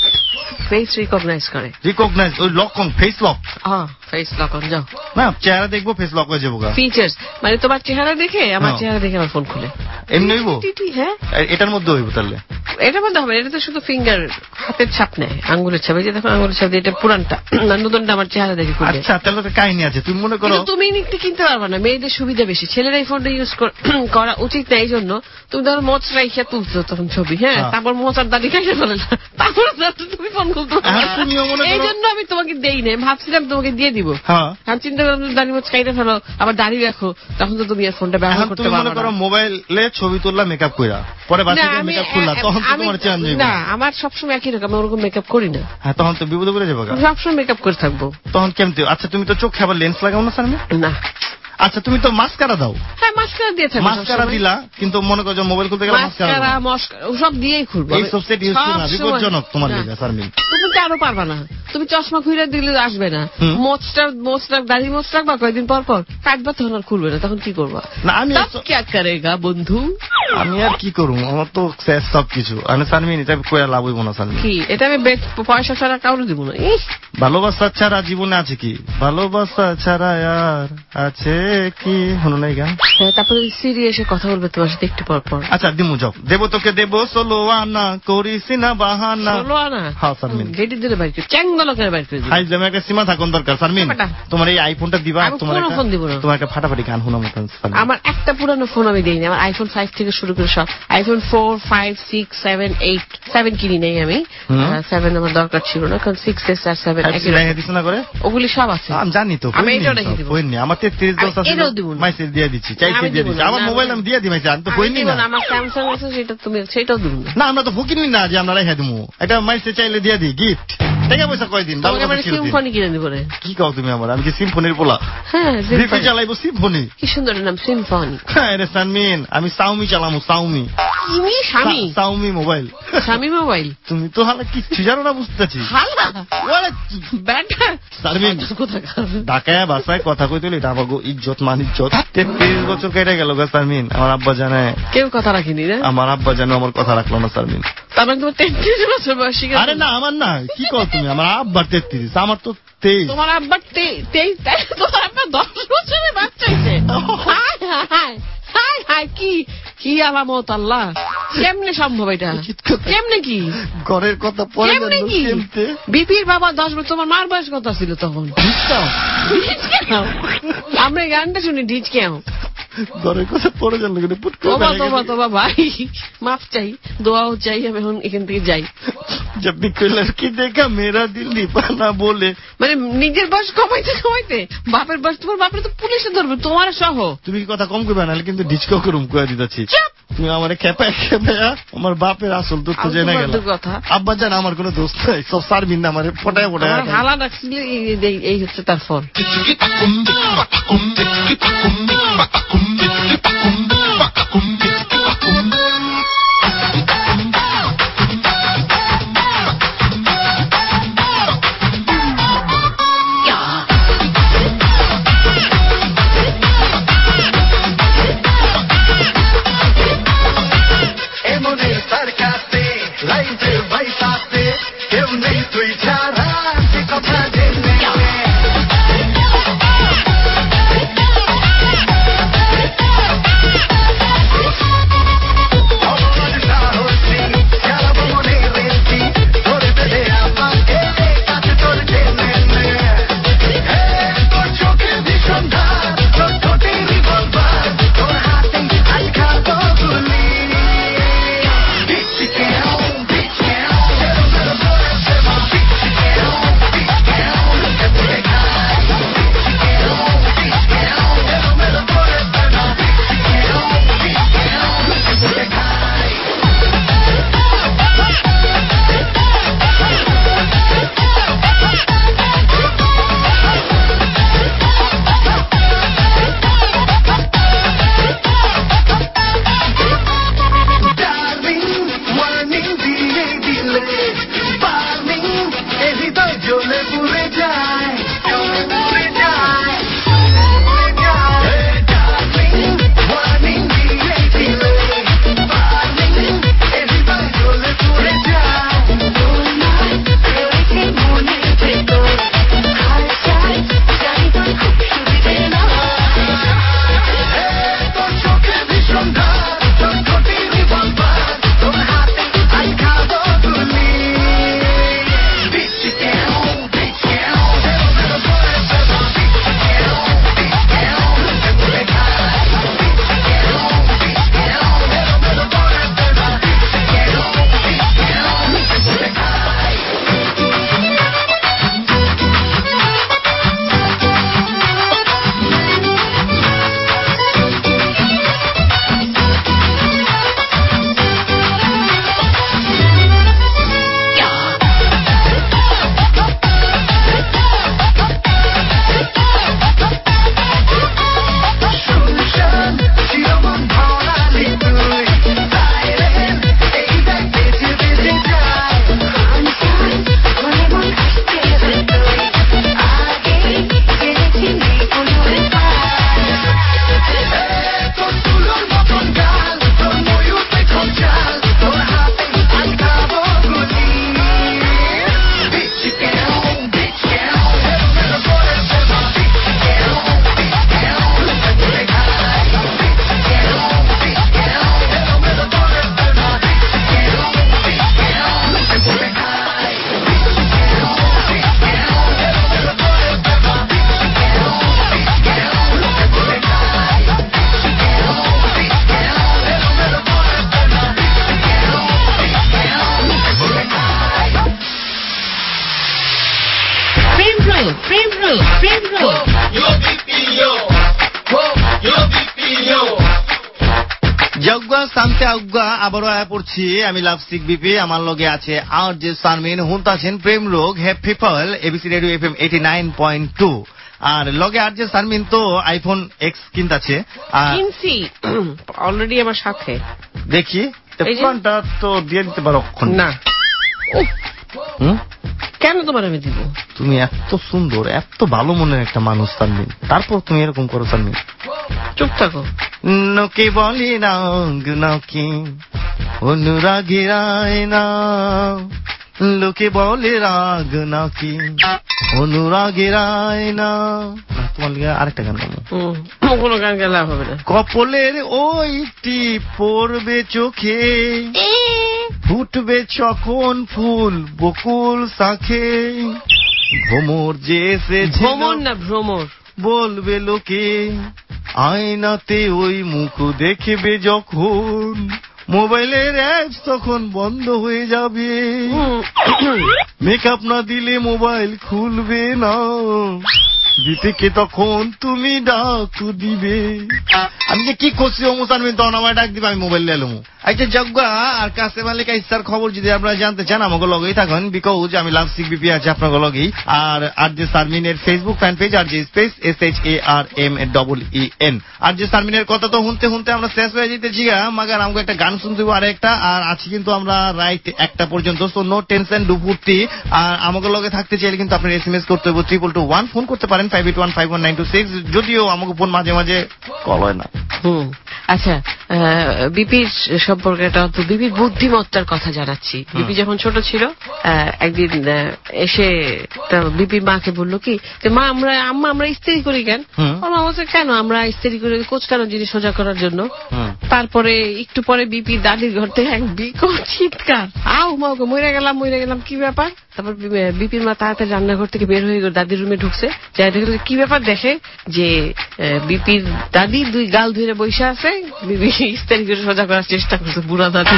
ফেস রিকগনাইজ করে। রিকগনাইজ ওই লক কং, ফেস লক। হ্যাঁ ফেস লক অন যাও না, চেহারা দেখবো ফেস লক হয়ে যাবো গা। ফিচার্স মানে তোমার চেহারা দেখে আমার চেহারা দেখে আমার ফোন খুলে। এমনি হইব? হ্যাঁ এটার মধ্যে হইব তাহলে? এটার মধ্যে হবে, এটা তো শুধু ফিঙ্গার হাতের ছাপ নেয়, আঙ্গুলের ছাপ। এই যে দেখো আঙ্গুলের ছাপ, এটা পুরানটা, নতুনটা আমার চেহারা দেখে খুলবে। আচ্ছা তাহলে তো কাহিনী আছে, তুমি মনে করো। তুমি নিতে কিনতে পারবে না, মেয়েদের সুবিধা বেশি, ছেলেরা এই ফোনটা ইউজ করা উচিত না। এই জন্য তুমি ধরো মোচ রাইখা তুলছো তখন ছবি, হ্যাঁ তারপর মোচার দাড়ি খাইতে পারে না, তারপর তুমি ফোন খুলতে পারবে। এই জন্য আমি তোমাকে দেই না, ভাবছিলাম তোমাকে দিয়ে দিব। আমি চিন্তা করলাম দাড়ি মোচ খাইতে ফেলো, আবার দাড়ি রাখো, তখন তো তুমি আর ফোনটা ব্যবহার করতে পারবে না। মনে করো মোবাইলে ছবি তুললা মেকআপ কইরা, পরে বাসে মেকআপ করলা, তখন তো তোমার চেঞ্জ হইবে না। আমার সবসময় একই রকম, ওরকম মেকআপ করি না। হ্যাঁ তখন তো বিপদে পড়ে যাবে, সবসময় মেকআপ করে থাকবো। তখন কেমতে? আচ্ছা তুমি তো চোখে আবার লেন্স লাগাও না স্যার? না। আচ্ছা তুমি তো মাস্কারা দাও? হ্যাঁ মাস্কারা দিয়ে থাকো। মাস্কারা দিলা, কিন্তু মনে করো যে মোবাইল খুলতে গেলে মাস্কারা মস্কারা সব দিয়েই খুলবো। এই সব সেট ইউজ করো না, বিপজ্জনক তোমার লাগা স্যার। মিল তুমি তো আরো পারবা না, তুমি চশমা খুইরা দিলে আসবে না। মোচটা মোচটা দাড়ি মোচ রাখবা কয়েকদিন পর পর, কাটবা তখন আর খুলবে না, তখন কি করবা? না আমি কি করেগা বন্ধু? আমি আর কি করব, আমার তো শেষ সবকিছু। আমি সারমিন এটা কইরা লাভ হইব না সারমিন। কি এটা আমি পয়সা ছাড়া কাউরে দিব না। ভালোবাসা ছাড়া জীবনে আছে কি? ভালোবাসা ছাড়া আর আছে কি? হলো না গান? হ্যাঁ তারপরে সিরিয়াসে কথা বলবে তোমার সাথে একটু পর পর। আচ্ছা দিমু যাও, দেবো তোকে দেবো ষোলো আনা, করিস না বাহানা। ষোলো আনা? হ্যাঁ সারমিন গেটি দিলে বাইর করে চ্যাঙ্গল করে বাইর করে দিই। হাই জামে একটা সীমা থাকুন দরকার সারমিন। তোমার এই আইফোনটা দিবা, তোমার একটা ফোন দিব না, তোমার একটা ফাটাফাটি গান শোনাবো সারমিন। আমার একটা পুরানো ফোন আমি দেই না, আমার আইফোন ফাইভ থেকে শুরু করে সব iPhone four five six seven eight seven কিনি নাই আমি। সেভেন আমার দরকার ছিল না, কারণ সিক্স এস আর সেভেন একই রেখে দিছ না করে? ওগুলি সব আছে আমি জানি তো, আমি এটাও রেখে দিব। ফোন নি আমার তেত্রিশ দশ আছে, মাইসেজ দিয়ে দিচ্ছি, চাইছি দিয়ে দিচ্ছি। আমার মোবাইল আমি দিয়ে দিই মাইসে, আমি তো ফোন নি না। আমার স্যামসাং আছে সেটা তুমি সেটাও দিব না। না আমরা তো ফকিনি না যে আমরা রেখে দিমু, এটা মাইসে চাইলে দিয়ে দিই গিফট। টাকা পয়সা কয়দিন সিম্ফনি কিনে দিব রে। কি কও তুমি আমার? আমি কি সিম্ফনির পোলা? হ্যাঁ সিম্ফনি চালাইবো সিম্ফনি। কি সুন্দর নাম সিম্ফনি। হ্যাঁ রে সানমিন, আমি সাউমি চালামু সাউমি। তুমি স্বামী? Xiaomi mobile. স্বামী মোবাইল? তুমি তো হালা কিচ্ছু জানো না বুঝতেছি। হালা ওরে ব্যাটা সারমিন ঢাকায় বাসায় কথা কইতে হইলে এটা আমার ইজ্জত মান ইজ্জত। তেত্রিশ বছর কেটে গেল গা সারমিন, আমার আব্বা জানে কেউ কথা রাখিনি রে। আমার আব্বা জানে আমার কথা রাখলো না সারমিন। তার মানে তোমার তেত্রিশ বছর বয়স? আরে না আমার না, কি কও তুমি? আমার আব্বার তেত্রিশ, আমার তো তেইশ। তোমার আব্বার তেইশ? তোমার আব্বা দশ বছরের বাচ্চা হইছে? হায় হায় হায় হায়, কি কি আলামত আল্লাহ! কেমনে সম্ভব এটা? কেমনে কি ঘরের কথা পরে কেমনে কি? বিপির বাবা দশ বছর, তোমার মার বয়স কত ছিল তখন? আমরা এই গানটা শুনি ডিজ কেউ ঘরের কথা পরে জানলো কিন্তু পুট করে তোমা তোমা তোমা ভাই মাফ চাই, দোয়াও চাই, আমি এখন এখান থেকে যাই। जब भी कोई लड़की देखा मेरा दिल दीपाना बोले মানে নিজের বয়স কমাইতে কমাইতে বাপের বয়স তোমার বাপের তো পুলিশে ধরবে তোমার সহ। তুমি কি কথা কম করবে নাহলে কিন্তু ডিচকো করুম কয়ে দিতেছি। তুমি আমার খেপা খেপা আমার বাপের আসল তথ্য জেনে গেল। আব্বা জান আমার কোনো দোস্ত নাই, সব সারবিন না আমার ফটায় ফটায় হালা রাখছিল। এই হচ্ছে তার ফোন। আবারও আয়া পড়ছি আমি লাভসিক বিপি। আমার লগে আছে আর যে সানমিন হুনতাছেন প্রেম রোগ have people ABC radio FM eighty nine point two. আর লগে আর যে সানমিন তো আইফোন এক্স কিনতাছে। কিনছি অলরেডি আমার সাথে। দেখি ফোনটা তো দিয়ে দিতে পারো না। কেন তোমার আমি দিব? তুমি এত সুন্দর এত ভালো মনের একটা মানুষ সানমিন, তারপর তুমি এরকম করো সানমিন। চুপ থাকো। নকে বলি রাগ নাকি অনুরাগের আয়না, লোকে বলে রাগ নাকি অনুরাগের আয়না। তোমার লিগে আরেকটা গান গাবো। কোনো গান গেলে হবে না। কপলের ওইটি পড়বে চোখে, ফুটবে যখন ফুল বকুল শাখে, ভ্রমর যে এসেছে। ভ্রমর না ভ্রমর। বলবে লোকে আয়নাতে ওই মুখ দেখবে যখন মোবাইলের অ্যাপস তখন বন্ধ হয়ে যাবে, মেকআপ না দিলে মোবাইল খুলবে না, বিপিকে তখন তুমি ডাক দিবে। আমি যে কি করছি মুসানবিন তখন আমার ডাক দিবে, আমি মোবাইল নিয়ে এলাম। আচ্ছা যজ্ঞা আর কাছে মালিকা ইচ্ছার খবর যদি আপনারা জানতে চান আমাকে লগেই থাকুন, বিকজ আমি লাভ সিক বিপি আছে আপনাকে লগেই। আর আর যে সারমিনের ফেসবুক ফ্যান পেজ আর যে space S H A R M A double E N. আর যে সারমিনের কথা তো শুনতে শুনতে আমরা শেষ হয়ে যেতেছি গা, মাগার আমাকে একটা গান শুনতে হবে আর একটা। আর আছি কিন্তু আমরা রাইট একটা পর্যন্ত, সো নো টেনশন ডু ফুর্তি। আর আমাকে লগে থাকতে চাইলে কিন্তু আপনার এস এম এস করতে হবে ট্রিপল টু ওয়ান, ফোন করতে পারেন five eight one five one nine two six, যদিও আমাকে ফোন মাঝে মাঝে কল হয় না। হুম আচ্ছা, বিপির সম্পর্কে তো বিপির বুদ্ধিমত্তার কথা জানাচ্ছি। বিপি যখন ছোট ছিল একদিন এসে বিপির মাকে বললো কি যে মা আমরা আম্মা আমরা ইস্ত্রি করি কেন? মা বলছে কেন আমরা ইস্ত্রি করি কোচকানো জিনিস সোজা করার জন্য। তারপরে একটু পরে বিপির দাদির ঘর থেকে এক বিকট চিৎকার, আও মা ওকে মরে গেলাম মরে গেলাম, কি ব্যাপার? তারপর বিপির মা তাড়াতাড়ি রান্নাঘর থেকে বের হয়ে দাদির রুমে ঢুকছে, যাই দেখে কি ব্যাপার, দেখে যে বিপির দাদি দুই গাল ধরে বসে আছে, বিপি ইস্ত্রি করে সোজা করার চেষ্টা করছে বুড়া দাদি।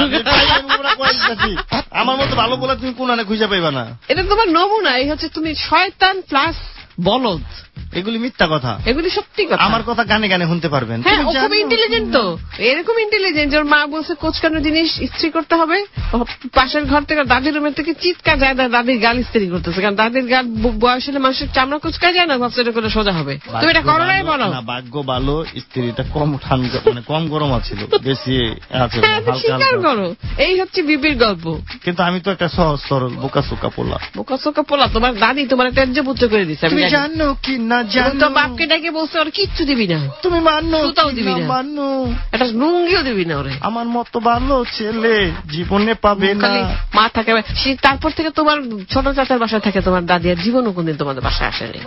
আমার মতো ভালো বলে তুমি কোন আনে খুঁজে পাইবা না। এটা তোমার নমুনা, এই হচ্ছে তুমি শয়তান প্লাস বলদ। এগুলি মিথ্যা কথা, এগুলি সত্যি কথা। আমার কথা গানে গানে শুনতে পারবেন। হ্যাঁ ও খুব ইন্টেলিজেন্ট, তো এরকম ইন্টেলিজেন্ট ওর মা বলছে কোচকানো জিনিস ইস্ত্রি করতে হবে, পাশের ঘর থেকে দাদির রুমের থেকে চিৎকার যায় দাদির গাল ইস্ত্রি করতেছে, কারণ দাদির গাল বয়স হলে মানুষের চামড়া কুচকা যায় না, ভাবছে এটা করে সোজা হবে। তুমি এটা করো নাই বলো না? ভাগ্য ভালো স্ত্রীটা কম ঠান্ডা মানে কম গরম আছে, বেশি আছে স্বীকার করো। এই হচ্ছে বিপির গল্প। কিন্তু আমি তো একটা সহজ সরল বোকা সোকা পোলা। বোকা সোকা পোলা তোমার দাদি তোমার ত্যায্য পুত্র করে দিচ্ছে। তুমি জানো কি না জানো, তো বাপকে ডাকে বলছে ওর কিচ্ছু দিবি না, তুমি মানো তাও দিবি না, মানো একটা লুঙ্গিও দিবি না ওরে। আমার মতো ভালো ছেলে জীবনে পাবে না। মা থাকে তারপর থেকে তোমার ছোট চাচার বাসায় থাকে তোমার দাদি, আর জীবনও কোনদিন তোমাদের বাসায় আসেনি।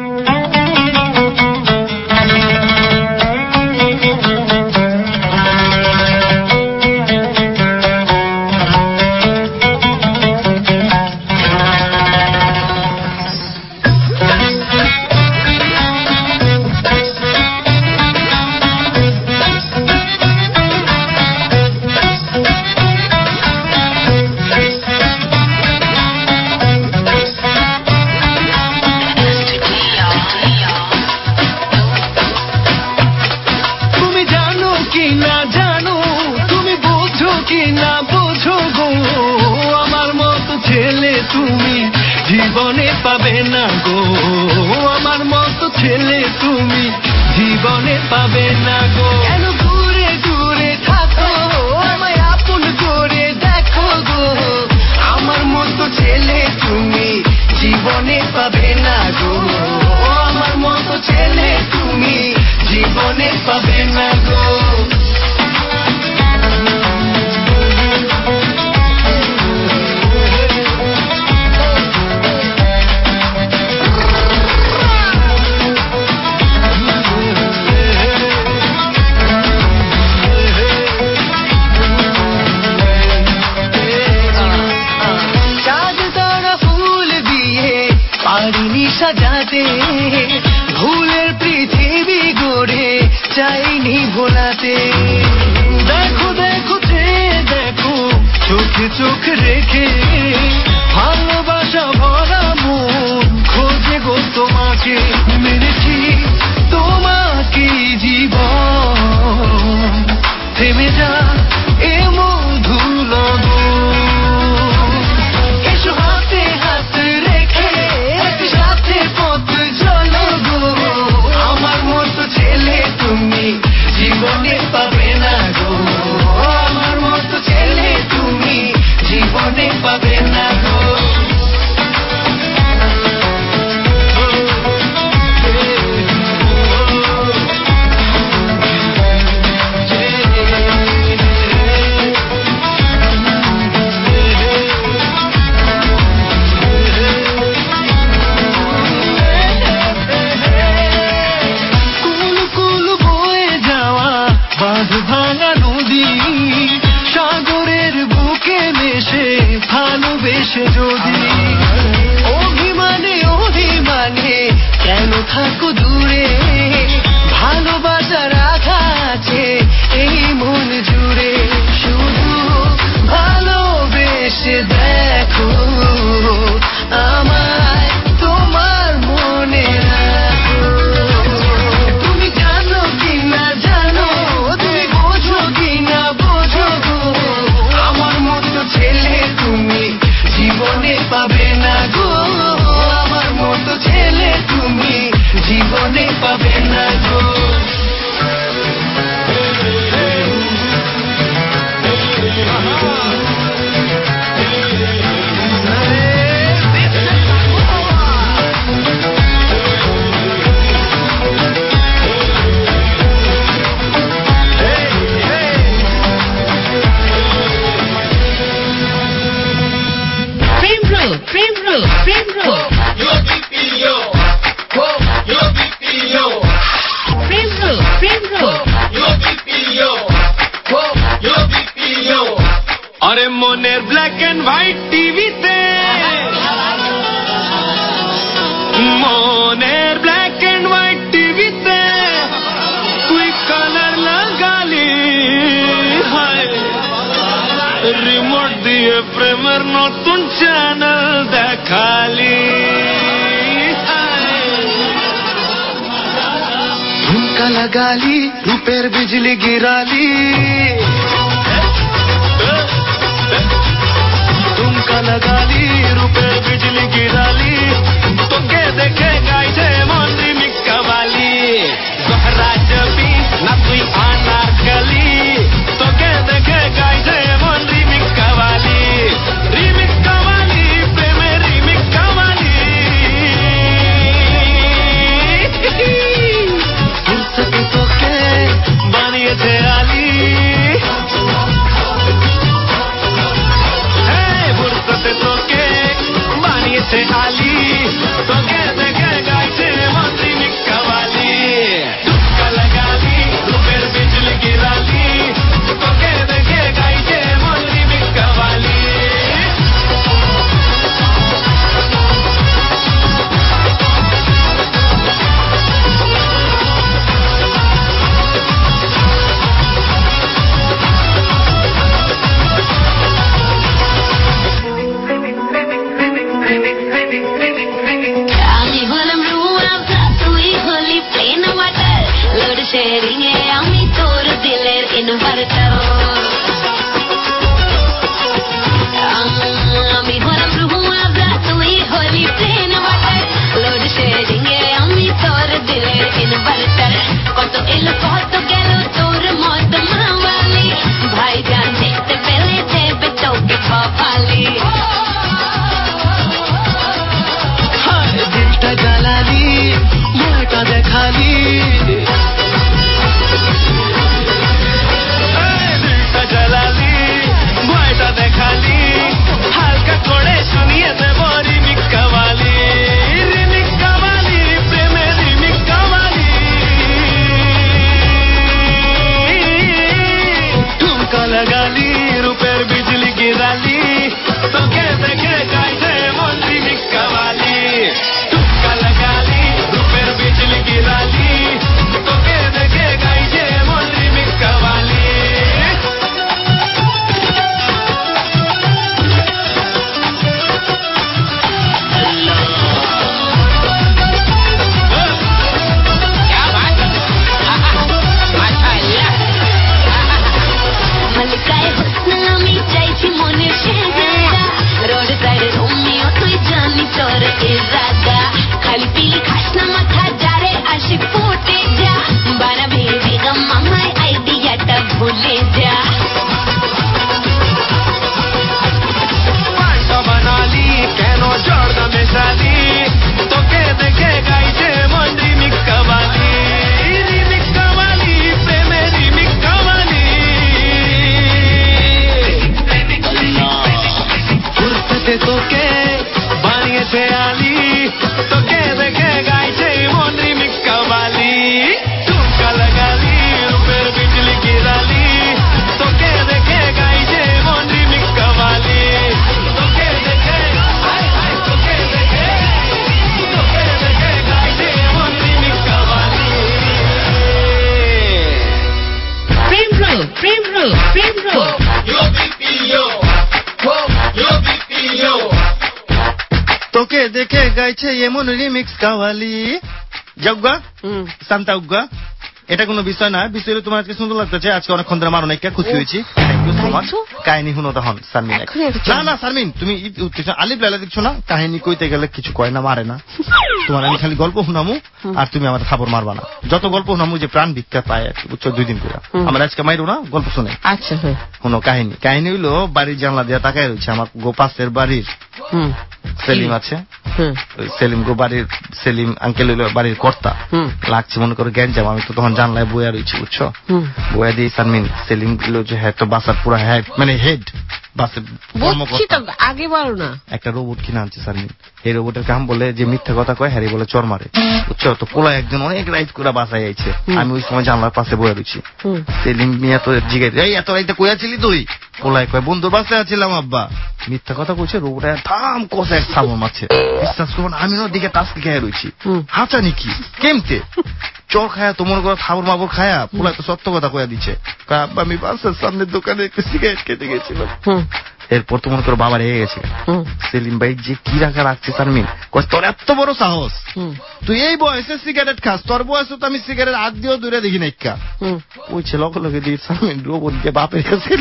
জীবনে পাবে না গো, আমার মতো ছেলে তুমি জীবনে পাবে না গো। কেন দূরে দূরে থাকো, আমায় আপন করে দেখো গো, আমার মতো ছেলে তুমি জীবনে পাবে না গো, আমার মতো ছেলে তুমি জীবনে পাবে না গো। সাজাতে ভুলের পৃথিবী গড়ে চাইনি ভোলাতে, দেখো দেখো দেখো চোখে চোখ রেখে ভালোবাসা ভরা মন খোঁজে গো তোমাকে, মেরেছি তোমাকে জীবন থেমে যা এ মধু লগন, এসো হাতে হাত রেখে সাথে পথ চলো গো, আমার মতো ছেলে তুমি জীবনে পাবে না গো, আমার মতো ছেলে তুমি জীবনে পাবে না গো। আরে মনের ব্ল্যাক এন্ড হোয়াইট টিভিতে মনের ব্ল্যাক এন্ড হোয়াইট টিভিতে তুই কালার লাগালি হায় রিমোট দিয়ে প্রেমের নতুন চ্যানেল দেখালি ঝুমকা লাগালি রূপের বিজলি গিরালি ঝুমকা লাগালি রূপের বিজলি গিরালি তোকে দেখে গাইছে মন রিমিক কাবালি জহরা জবি না তুই আনারকলি তোকে দেখে গাইছে মন রিমিক কাবালি রিমিক কাবালি প্রেমে রিমিক কাবালি ফুরসতে তোকে বানিয়েছে আলী ফুরসতে তোকে বানিয়েছে আলী তোকে দেখে গাইছে মন রিমিক কাবালি ঝুমকা লাগালি রূপের বিজলি গিরালি তোকে দেখে গাইছে মন রিমিক কাবালি আমি হলাম রুয়াবরা তুই হলি প্লেন ওয়াটার লোড শেয়ারিং এ আমি তোর দিলের ইনভার্টার আমি হলাম রুয়াবরা তুই হলি প্লেন ওয়াটার লোড শেয়ারিং এ আমি তোর দিলের ইনভার্টার কত এলো কত গেল তোর মত মাওয়ালি ভাইজান দেখতে পেলে দেবে তোকে কপালি দিলটা জ্বালালি মনটা দেখালি দিলটা জ্বালালি ভয়টা দেখালি হালকা করে শুনিয়ে দেব রিমিক কাবালি রিমিক কাবালি প্রেমে রিমিক কাবালি ঝুমকা লাগালি রূপের বিজলি গিরালি তোকে দেখে গাইছে মন রিমিক কাবালি ঝুমকা লাগালি রূপের বিজলি গিরালি তোকে দেখে গাইছে মন রিমিক কাবালি মল্লিকায় হুসন আমি চাইছি মনের শেহজাদা রোড সাইড রোমিও তুই জানি তোর ইরাদা খালি পিলি খাস না মাথা যারে আসি ফুটে যা বানাবি বেগম মামায় আইডিয়াটা ভুলে যা পাল্টা বানালি কেন জর্দা মেশালি তোকে দেখে গাইছে মন রিমিক কাবালি রিমিক কাবালি প্রেমে রিমিক কাবালি ফুরসতে তোকে বানিয়েছে আলী তোকে দেখে গাইছে মন রিমিক কাবালি ঝুমকা লাগালি রূপের বিজলি গিরালি তোকে দেখে গাইছে মন রিমিক কাবালি তোকে দেখে আয় আয় তোকে দেখে তোকে দেখে গাইছে মন রিমিক কাবালি প্রেম রোগ প্রেম রোগ প্রেম রোগ তোকে দেখে গাইছে এমন রিমিক্স কাওয়ালি যজ্ঞা হুম শান্তা উজ্ঞা এটা কোনো বিষয় না বিষয় হলো তোমার আজকে সুন্দর লাগতেছে আজকে অনেকক্ষণ ধরে মারো নাইকা খুশি হয়েছি থ্যাংক ইউ সো মাচ কাহিনী শুনো তখন শারমিন এখনই একটা না না শারমিন তুমি উত্তেজনা আলিফ লাইলা দেখছো না কাহিনী কইতে গেলে কিছু কয় না মারে না তোমার আমি খালি গল্প শুনামু আর তুমি আমার খবর মারবা না যত গল্প শুনামু যে প্রাণ ভিক্ষা পায় বুঝছো দুই দিন করে আমার আজকে মাইরো না গল্প শুনে আচ্ছা হ্যাঁ শুনো কাহিনী কাহিনী হইলো বাড়ির জানলা দিয়ে তাকায় রয়েছে আমার গোপাসের বাড়ির হুম সেলিম আছে হুম ওই সেলিম গো বাড়ির সেলিম আঙ্কেল হইলো বাড়ির কর্তা হুম লাগছে মনে করে জ্ঞান যাবো আমি তো তখন জানলায় বইয়া রয়েছি বুঝছো হুম বইয়া দিয়ে শারমিন সেলিম গুলো যে হ্যাঁ তো বাসার পুরো হেড মানে হেড বাসের বুঝছি তো আগে বলো না একটা রোবট কিনে আনছে শারমিন এই রোবটের কাম বলে যে মিথ্যা কথা কয় হ্যারি বলে চর মারে বুঝছো তো পোলা একজন অনেক রাইট করে বাসায় আইছে আমি ওই সময় জানলার পাশে বইয়া রয়েছি হুম সেলিম মিয়া তো জিগাই এই এত রাইতে কইয়াছিলি তুই পোলাই কয় বন্ধুর বাসায় ছিলাম আব্বা। মিথ্যা কথা কইছে, রোবট থাম কষে এক সাবল মারছে। বিশ্বাস করবেন আমি ওদিকে টাস্কি খেয়ে রয়েছি, হাঁচা নাকি কেমতে চর খায়া তোমার ঘরে খাবর মাবর খায়া পোলাই তো সত্য কথা কয়া দিচ্ছে। আব্বা আমি বাসার সামনের দোকানে একটু সিগারেট খেতে গেছিলাম। এরপর তো মনে করো বাবা রেগে গেছে, সেলিম ভাই যে কি রাখা রাখছে শারমিন, তোর এত বড় সাহস, তুই এই বয়সে সিগারেট খাস, তোর বয়সে তো আমি সিগারেট হাত দিয়েও দূরে দেখি নাই। ওই ছে লগে লগে দিয়ে শারমিন রোবট দিয়ে বাপের কাছে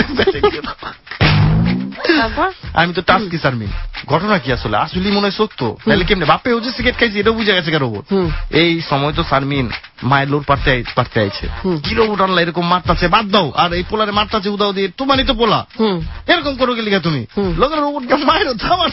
আমি তো টাস্কি শারমিন। ঘটনা কি আসলে আসলে মনে হয় সত্য, তাহলে কেমনে বাপে ও যে সিগারেট খাইছে এটা বুঝে গেছে রোবট। এই সময় তো শারমিন মায়ের লোর পারতে পারতে আইছে, কি রোবট আনলা এরকম মারতাছে, বাদ দাও আর এই পোলারে মারতাছে উদাও দিয়ে, তোমারই তো পোলা এরকম করো গেলি তুমি লোকের রোবটকে মায়ের থামার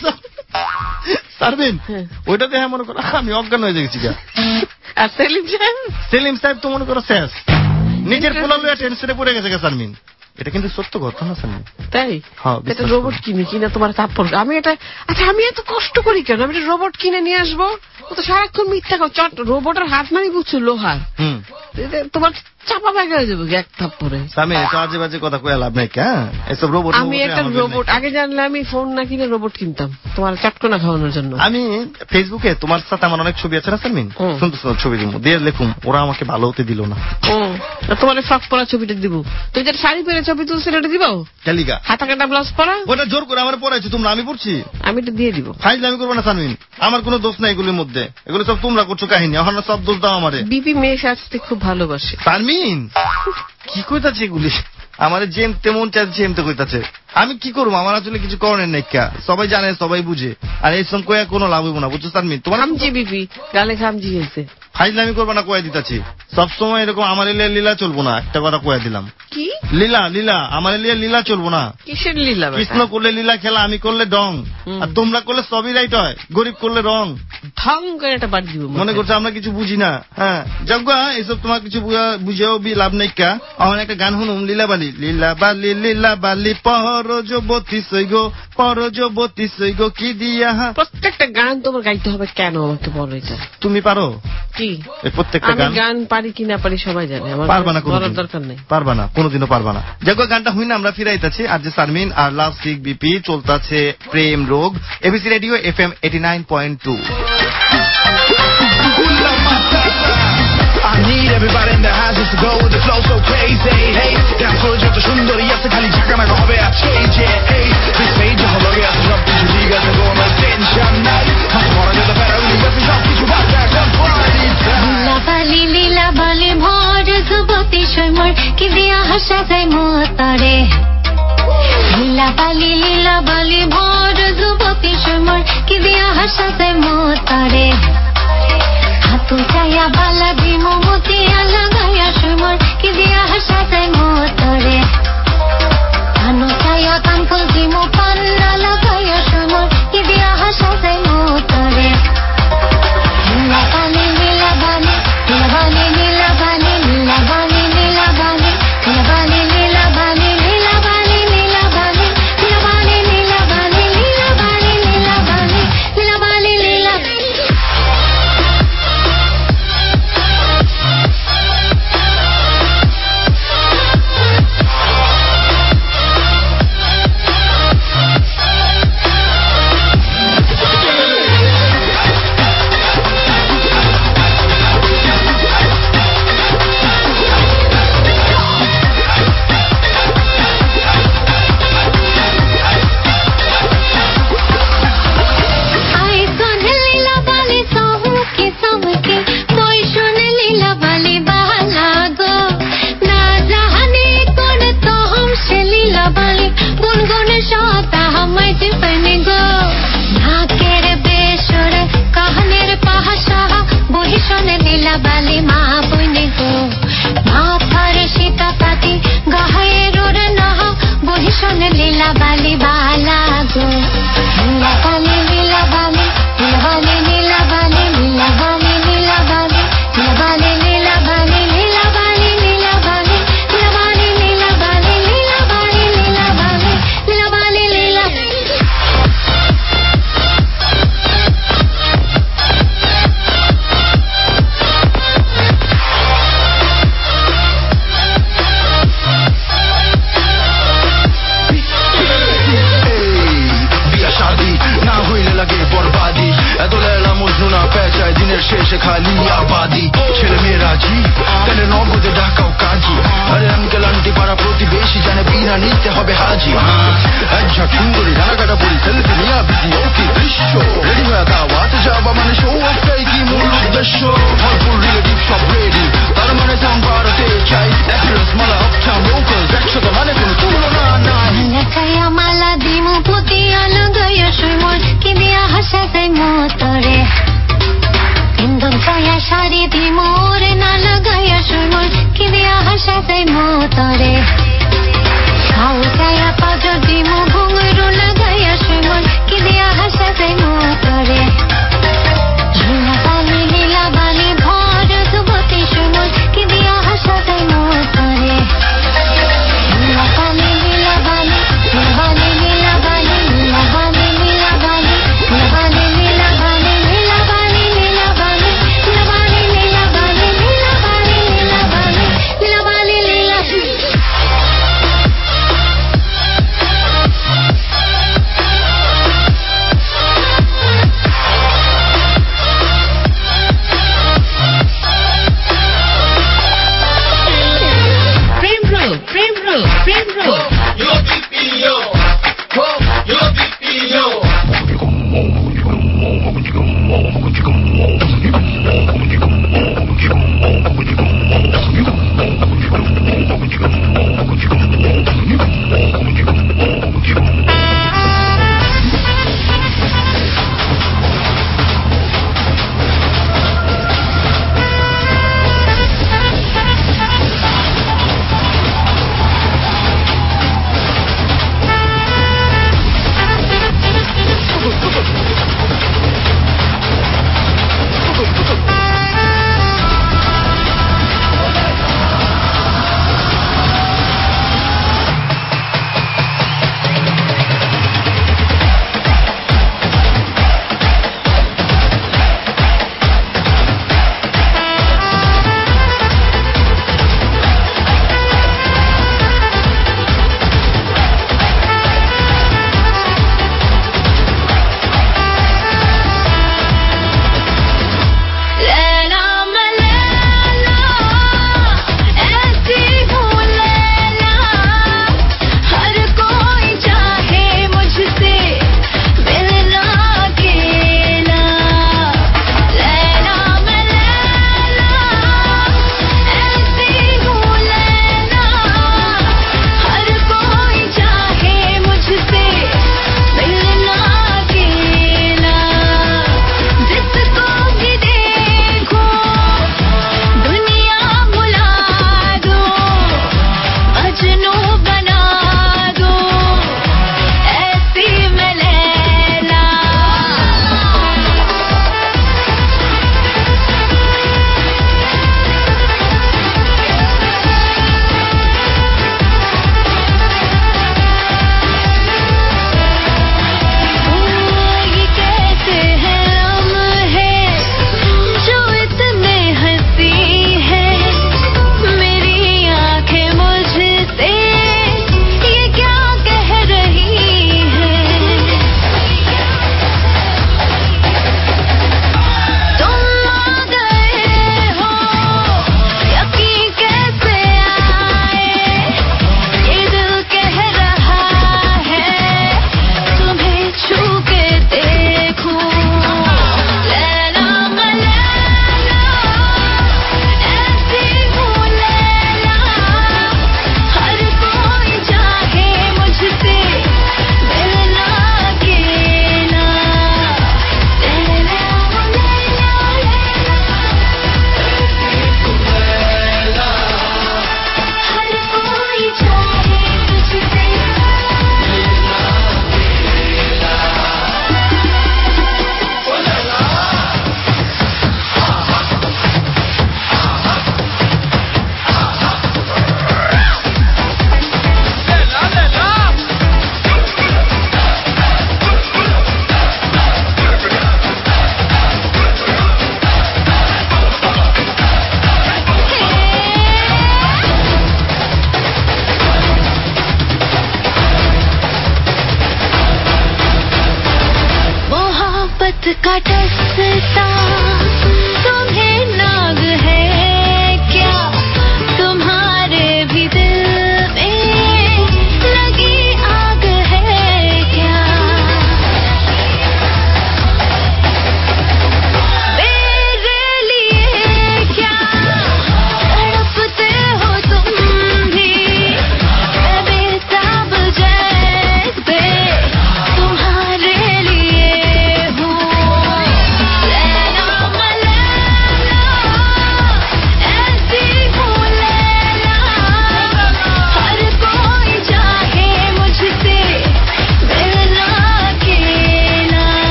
শারমিন। ওইটা দেখে মনে করো আমি অজ্ঞান হয়ে গেছি। আর সেলিম সাহেব সেলিম সাহেব তো মনে করো শেষ, নিজের পোলা লইয়া টেনশনে পড়ে গেছে শারমিন। এটা কিন্তু সত্য ঘটনা শারমিন। তাই এটা রোবট কিনে কিনা তোমার তারপর আমি এটা আচ্ছা আমি এত কষ্ট করি কেন? আমি একটা রোবট কিনে নিয়ে আসবো, ও তো সারাক্ষণ মিথ্যা চট রোবটের হাত মানে বুঝছো লোহার, তোমার চাপা ব্যাগে হয়ে যাবে এক থাপ্পড়ে। আমি এটা আজে বাজে কথা কয়ে লাভ নাই। এসব রোবট আমি একটা রোবট আগে জানলে আমি ফোন না কিনে রোবট কিনতাম তোমার চটকনা খাওয়ানোর জন্য। আমি ফেসবুকে তোমার সাথে আমার অনেক ছবি আছে না শারমিন, সুন্দর সুন্দর ছবি দিব দিয়ে লেখুম, ওরা আমাকে ভালো হতে দিল না। তোমার ফ্রক পরা ছবিটা দিব, তুই যেটা শাড়ি পরে ছবি তুলছে সেটা দিব, কালিকা হাতা কাটা ব্লাউজ পরা, ওটা জোর করে আমার পড়াইছো তোমরা, আমি পড়ছি, আমি এটা দিয়ে দিব। ফাইজলামি করবো না শারমিন, আমার কোনো দোষ নাই এগুলির মধ্যে, এগুলো সব তোমরা করছো কাহিনী, এখন সব দোষ দাও আমারে। বিপি মেয়ে সাজতে খুব ভালোবাসে। শারমিন কি কইতাছে এগুলি, আমার যেম তেমন চাইছে এমতে কইতাছে, আমি কি করবো, আমার আসলে কিছু করেন নাই, সবাই জানে সবাই বুঝে, আর এই সঙ্গে কয়ে কোনো লাভ হইব না বুঝছো শারমিন। তোমার খামজি বিপি গালে খামজি হয়েছে, ফাইজলামি করবো না কয়ে দিতাছি, সবসময় এরকম আমার এলিয়া লীলা চলবো না, একটা কথা কয়ে দিলাম। কি লীলা লীলা আমার এলিয়া লীলা চলবো না। কিসের লীলা? কৃষ্ণ করলে লীলা খেলা, আমি করলে ডং, আর তোমরা করলে সবই রাইট হয়, গরিব করলে রং ঢং করে একটা বাড়ি দিব। মনে করছো আমরা কিছু বুঝি না? হ্যাঁ যজ্ঞা এসব তোমার কিছু বুঝেও বি লাভ নেই। কা আমার একটা গান শুনুম, লীলাবালি লীলাবালি লীলাবালি পরজবতী সৈগ পরজবতী সৈগ কি দিয়া। প্রত্যেকটা গান তোমার গাইতে হবে কেন আমাকে বলো এটা? তুমি পারো কি প্রত্যেকটা গান? গান পারি কি না পারি সবাই জানে, আমার পারবা না, বলার দরকার নেই, পারবা না, কোনোদিনও পারবা না। যজ্ঞা গানটা হই না আমরা ফিরাইতেছি, আর যে শারমিন আর লাভ সিক বিপি চলতেছে প্রেম রোগ, ABC radio F M eighty nine point two. I need everybody in the house just to go with the flow so crazy. Hey, dance floor যত সুন্দরী আছে খালি ঝাঁকানাকা হবে আর চেঞ্জে। Hey, this page হলো গিয়ে আছে সব কিছু ঠিক আছে, কোনো টেনশন নাই, হাত ভরা যেতে পারে উনি সব কিছু বাদ দেয় এখন পার্টি। লীলাবালি লীলাবালি ভর যুবতী সময় কি দিয়া হাসা যায় মোতরে। লীলাবালি লীলাবালি ভর যুবতী সময় কি দিয়া হাসা যায় মোতরে। হাতু চাইয়া বালা দিমু মতিয়া লাগাইয়া সময় কি দিয়া হাসা যায় মোতরে। কানো চাইয়া কানফুল দিমু পান্না লাগাইয়া সময় কি দিয়া হাসা যায় মোতরে। লীলাবালি লীলাবালি লীলাবালি লীলাবালি লীলাবালি লীলাবালি লীলাবালি লীলাবালি লীলাবালি লীলাবালি লীলাবালি লীলাবালি লীলাবালি লীলাবালি লীলাবালি লীলাবালি। দিতে হবে হাজি। এক ঝাঁক সুন্দরী ডানা কাটা পরি সেলফি নিয়ে বিজি ওকে দৃশ্য রেডি হয়ে দাওয়াতে যাওয়া মানে শো অফটাই কি মূল উদ্দেশ্য। ভরপুর রিলেটিভ সব রেডি তার মানে সাম ভারতে চাই অ্যাক্ট্রেস মালা আপটাউন লোকালস একসাথে মানে কোনো তুলনা নাই। লাগাইয়া মালা দিমু পুতিয়া লাগাইয়া সুমন কি দিয়া হাসাই মতরে ইন্দন ছায়া শাড়ি দিমু রে না লাগাইয়া সুমন কি দিয়া হাসাই মতরে খাও ছায়া পাজো দিমু ঘুঙরু লাগাইয়া সুমন কি দিয়া হাসাই মতরে ঝিনা বালি লীলা বালি ভর যুবতী সুমন কি দিয়া হাসাই মতরে লীলা বালি লীলা বালি লীলা বালি লীলা বালি লীলা বালি লীলা বালি লীলা বালি লীলা বালি লীলা বালি লীলা বালি লীলা বালি লীলা বালি লীলা বালি লীলা বালি লীলা বালি লীলা Frame roll, frame roll, frame roll. Yo B P yo, oh, yo B P yo.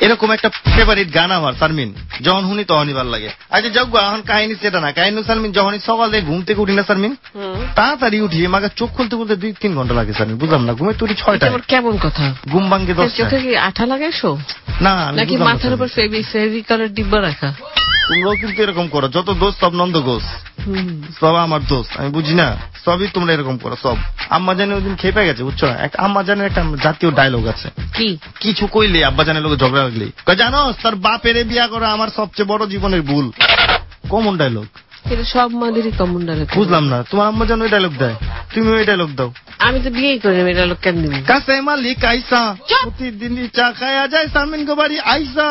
এরকম একটা ফেভারিট গান আমার সারমিন, যখন শুনি তখনই ভালো লাগে। আচ্ছা যাও এখন কাহিনী সেটা না, কাহিনী সারমিন যখনই সকালে ঘুম থেকে উঠি না সারমিন, তাড়াতাড়ি উঠি, আমাকে চোখ খুলতে খুলতে দুই তিন ঘন্টা লাগে সারমিন, বুঝলাম না। ঘুমে তুই ছয়টা, কেমন কথা? ঘুম ভাঙ্গে দশ। চোখে কি আঠা লাগাইছো না, নাকি মাথার উপর ফেভিকলের ডিব্বা রাখা? তোমরাও কিন্তু এরকম করো, যত দোষ সব নন্দ ঘোষ, সব আমার দোষ, আমি বুঝি না, সবই তোমরা এরকম করো সব। আম্মা জানে ওই দিন খেপে গেছে, বুঝছো না? একটা আম্মা জানের একটা জাতীয় ডায়লগ আছে, কি কিছু কইলে আব্বা জানের লোক ঝগড়া লাগলেই জানো তার বাপের বিয়া করা আমার সবচেয়ে বড় জীবনের ভুল। কমন ডায়লগ, এটা সব মাদেরই কমন ডায়লগ। বুঝলাম না, তোমার আম্মা জান ওই ডায়লগ দেয়, তুমি ওই ডায়লগ দাও। আমি তো বিয়েই করি না, এই ডায়লগ কেন দিবি? কাছে মালিক আইসা প্রতিদিনই চা খায়া যায় সারমিন গো বাড়ি আইসা।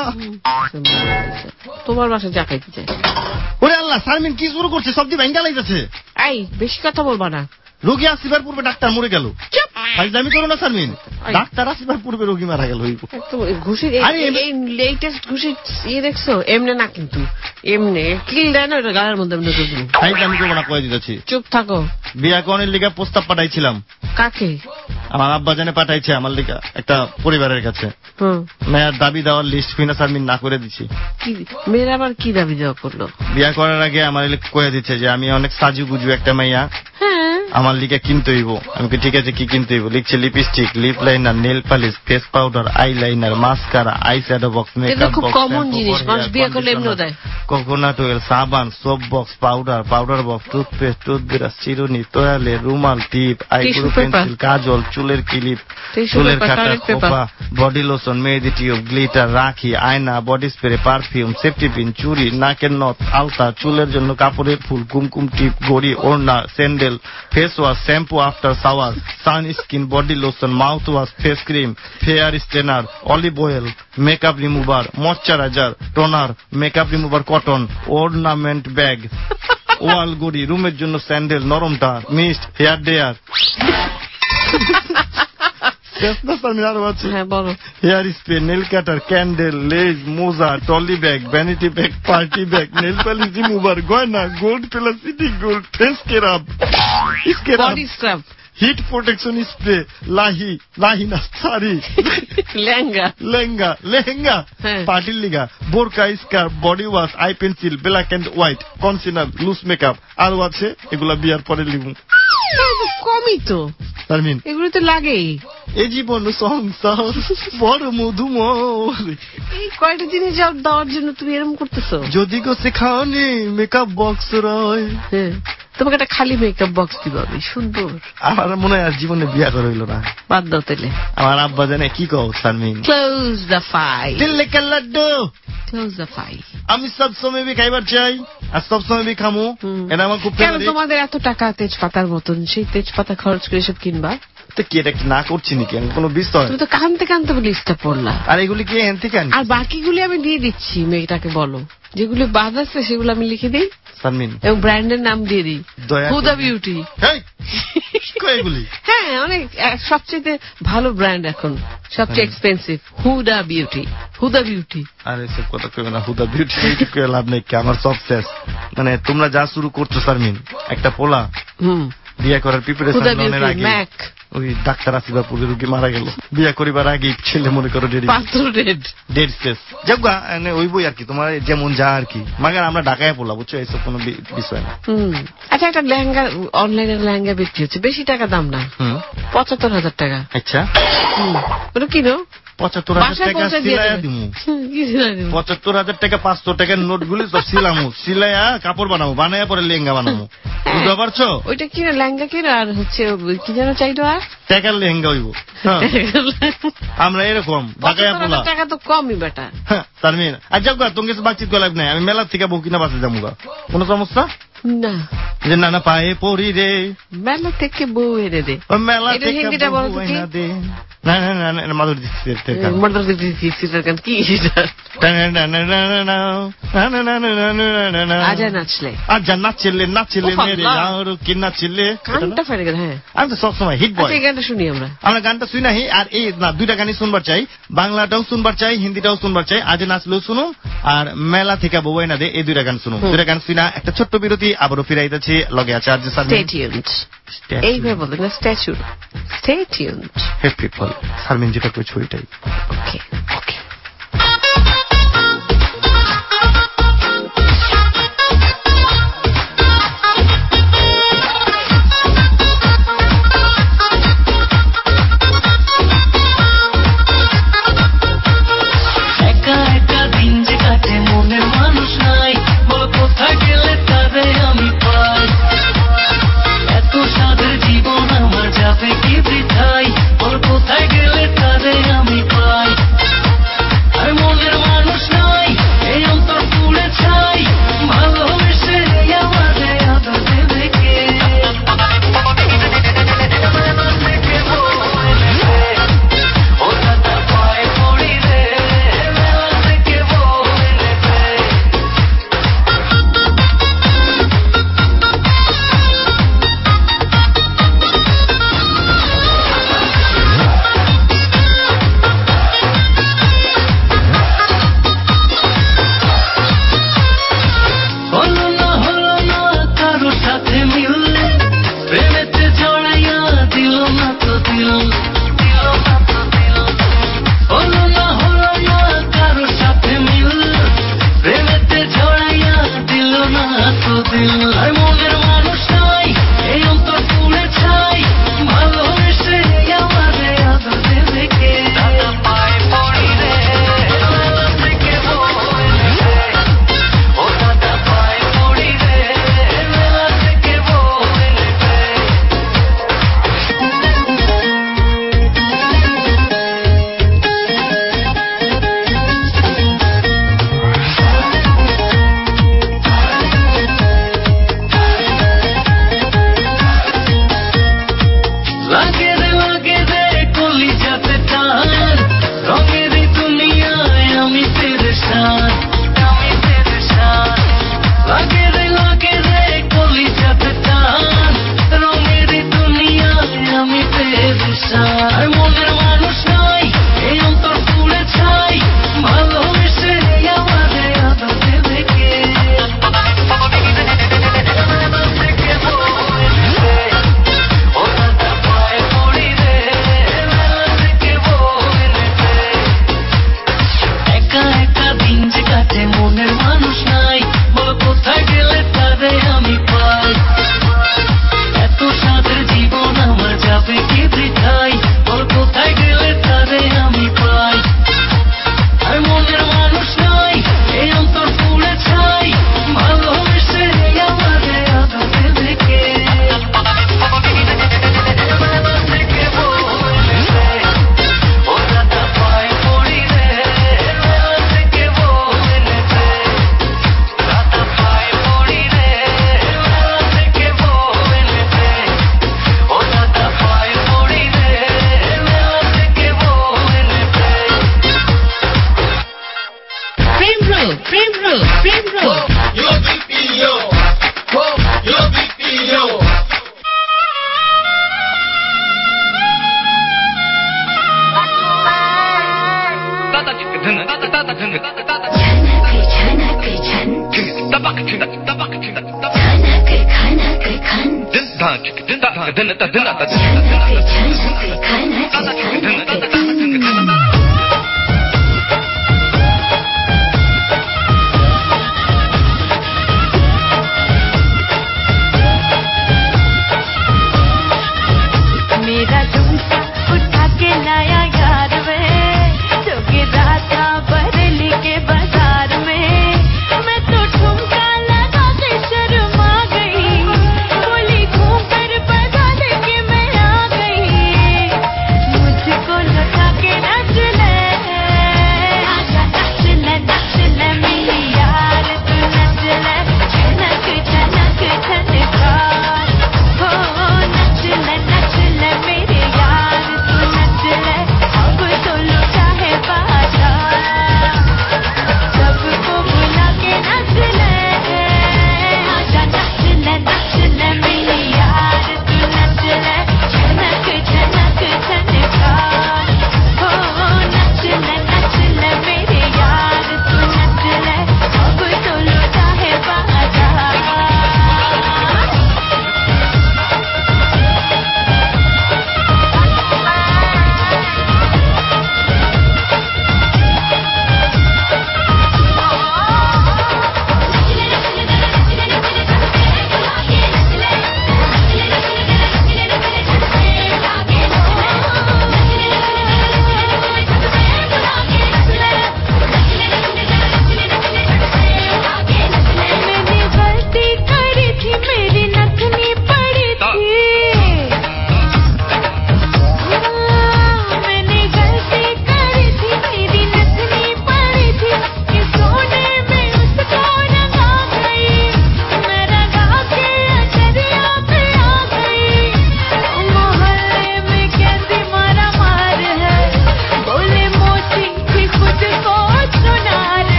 তোমার বাসা চা খাইতে চাই? ওরে আল্লাহ, সারমিন কি শুরু করছে? সবজি ভেঙ্গা লাইতেছে। এই বেশি কথা বলবা না। রোগী আসিবার পূর্বে ডাক্তার মরে গেল। ফাইজলামি করো না সারমিন, ডাক্তার আসিবার পূর্বে রোগী মারা গেল। ঘুষি লেটেস্ট ঘুষি ইয়ে দেখছো? এমনি না কিন্তু, এমনি কিল দেয় না, ওটা গালের মধ্যে এমনি করবো। ফাইজলামি করবো না, কয়ে দিতেছি। চুপ থাকো। বিয়া কনের লিগা প্রস্তাব পাঠাইছিলাম। কাকে? আমার আব্বা জানে পাঠাইছে আমার লিগা একটা পরিবারের কাছে। মেয়ের দাবি দেওয়ার লিস্ট ফিনা সারমিন না করে দিচ্ছি। মেয়ের আবার কি দাবি দেওয়া করলো? বিয়া করার আগে আমার কয়ে দিচ্ছে যে আমি অনেক সাজু গুজু একটা মেয়া, আমার লিগে কিনতে হইব। আমি ঠিক আছে, কি কিনতে হইব? লিখছে lipstick, lip liner, nail polish, face powder, eye liner, mascara, eye shadow box, makeup box, common জিনিস মানুষ বিয়ে করলে এমনি দেয়। কোকোনাট অয়েল, সাবান, soap box, powder, powder box, toothpaste, toothbrush, চিরুনি, তোয়ালে, রুমাল, টিপ, আইব্রো পেন্সিল, কাজল, চুলের ক্লিপ, চুলের কাটা, খোপা, বডি লোশন, মেহেদি টিউব, গ্লিটার, রাখি, আয়না, body spray, perfume, safety pin, চুড়ি, নাকের নথ, আলতা, চুলের জন্য কাপড়ের ফুল, কুমকুম টিপ, ঘড়ি, ওড়না, sandal, face wash, shampoo after shower, sunscreen, body lotion, mouth wash, face cream, fair stainer, olive oil, makeup remover, moisturiser, toner, makeup remover cotton, ornament bag, wall ঘড়ি, রুমের জন্য স্যান্ডেল, নরমটা, mist, hair dryer, hair spray, nail cutter, candle, লেজ, মোজা, trolley bag, vanity bag, party bag, nail polish remover, গয়না, gold plus city gold, face scrub, scrub, heat protection spray, লাহি, লাহি না শাড়ি, লেহেঙ্গা, লেহেঙ্গা, লেহেঙ্গা, পার্টির লিগা, বোরকা, scarf, body wash, eye pencil, black and white, concealer, loose makeup, আরো আছে, এগুলা বিয়ার পরে লিখব। কমই তো সারমিন, এগুলো তো লাগেই। এই জীবন সংসার বড় মধুময়, এই কয়টা জিনিস দেওয়ার জন্য তুমি এরকম করতেছো? যদি গো সেখানে মেকআপ বক্স রয়, তোমাকে একটা খালি মেকআপ বক্স দিব আমি, সুন্দর। আমার মনে হয় আর জীবনে বিয়া করে হইল না। বাদ দাও তাহলে। আমার আব্বা জানে কি কও Sharmin? Close the file. Delhi কা লাড্ডু, ক্লোজ দ্য ফাইল। আমি সব সময় বি খাইবার চাই আর সব সময় বি খামু, এটা আমার খুব কেন তোমাদের এত টাকা তেজপাতার মতন, সেই তেজপাতা খরচ করে সব কিনবা? তো কি এটা কি না করছি নাকি আমি কোনো বিষয়? তুমি তো কানতে কানতে লিস্টটা পড়লা। আর এগুলি কি এনতে কেন? আর বাকিগুলি আমি দিয়ে দিচ্ছি, মেয়েটাকে বলো যেগুলো বাদ আছে সেগুলো আমি লিখে দিই সারমিন, এবং ব্র্যান্ডের নাম দিয়ে দিই, হুদা বিউটি। হ্যাঁ, অনেক সবচেয়ে ভালো ব্র্যান্ড এখন, সবচেয়ে expensive, Huda beauty. Huda beauty. আর এসব কথা কেউ না, হুদা বিউটি কেউ লাভ নেই, আমার সব শেষ। মানে তোমরা যা শুরু করছো সারমিন, একটা পোলা হুম বিয়ে করার প্রিপারেশন নেওয়ার আগে ওই ডাক্তার আসিবার পূর্বে রোগী মারা গেল, বিয়ে করিবার আগে ছেলে মনে করো ডেড ডেড শেষ যাবা ওই বই আর কি, তোমার যেমন যা আর কি, মাগার আমরা ঢাকায় পড়লাম, বুঝছো, এইসব কোনো বিষয় না। আচ্ছা, একটা লেহেঙ্গা অনলাইনে লেহেঙ্গা বিক্রি হচ্ছে, বেশি টাকা দাম না, পঁচাত্তর হাজার টাকা। আচ্ছা, ওটা কিনো পঁচাত্তর হাজার টাকা সিলাইয়া দিমু, পঁচাত্তর হাজার টাকা পাঁচশো টাকার নোট গুলি সব সিলামু, সিলাইয়া কাপড় বানাবো, বানাইয়া পরে লেহেঙ্গা বানাবো, বুঝতে পারছো? ওইটা কিনা লেহেঙ্গা কিনা আর হচ্ছে কি যেন চাইলো, আর টাকার লেহেঙ্গা হইব। আমরা এরকম ঢাকায় পোলা, টাকা তো কমই বেটা। তারমিন আর যাও গা, তোমার কাছে বাতচিত করা নাই, আমি মেলার থেকে বউ কিনা বাসে যাবো গা, কোনো সমস্যা না? যে নানা পায়ে পড়ি রে, মেলা থেকে বউ এনে দে, মেলা থেকে বউ এনে দে। না না না না, মাধুরী দীক্ষিতের গান, মাধুরী দীক্ষিতের গান কি? আজা নাচলে, আজা নাচলে, নাচলে মেরে আর কি নাচলে, গানটা ফেলে গেল। হ্যাঁ, আমি তো সবসময় হিট বয়, এই গানটা শুনি আমরা, আমরা গানটা শুনি না। আর এই না, দুইটা গানই শুনবার চাই, বাংলাটাও শুনবার চাই, হিন্দিটাও শুনবার চাই। আজ নাচলেও শুনো, আর মেলা থেকে বউ এনে দে, এই দুইটা গান শুনো। দুইটা গান শুনা একটা ছোট্ট বিরতি, আবারও ফিরাইতেছি লগে আছে আরজে সারমিন। স্টে টিউনড, এইভাবে বলেন না, stay tuned, stay tuned. Hey people, Sharmin যেটা কইছো ওইটাই। ওকে ওকে। roll, frame roll, frame roll. Yo B P yo, oh, yo B P yo. मेरा झुमका उठा के लाया यार वे जो गिरा था बरेली के बाजार में मैं तो ठुमका लगा के शर्मा गई बोली घूम कर बता दे के मैं आ गई मुझको लगा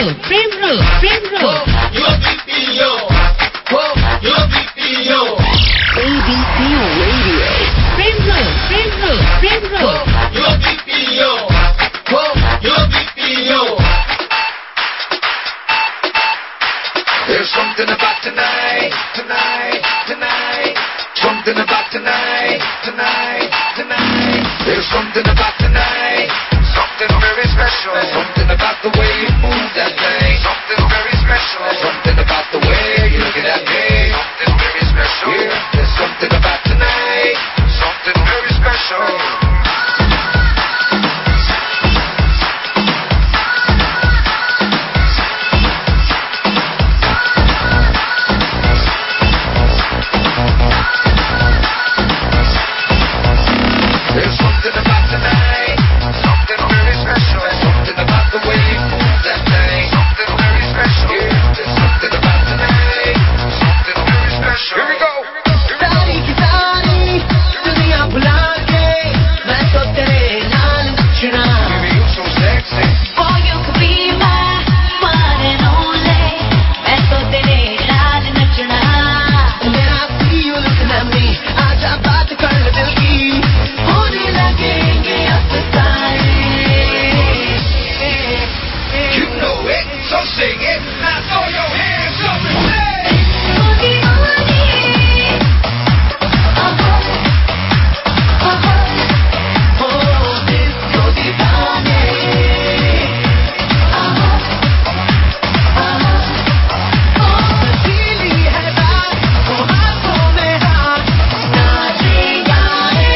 प्रेम रोल प्रेम रोल Yo B P O, whoa, yo B P O. A B C Radio. प्रेम रोल प्रेम रोल प्रेम रोल Yo B P O, whoa, yo B P O. There's something about tonight, tonight, tonight. Something about tonight, tonight, tonight. There's something about tonight, something very special. Something about the way you move that thing. Something very special. Something about the way you look at me. Something very special. Yeah, there's something about tonight, something very special. There's something about tonight, something very special. Something about the way you move that thing. Something very special. Yeah, there's something about tonight, something very special. Here we go. सारी की सारी दुनिया भुला के मैं तो तेरे नाल नचना. Baby, you so sexy. Boy, you could be my one and only. मैं तो तेरे नाल नचना. मेरा see you looking at me. आजा बात कर ले दिल की. होने लगेंगे अफसाने. You know it, so sing it. Now throw your hands up and say. ओ दीवानी. हो disco दीवाने. नशीली है रात, वो हाथों में हाथ. नाचे गाए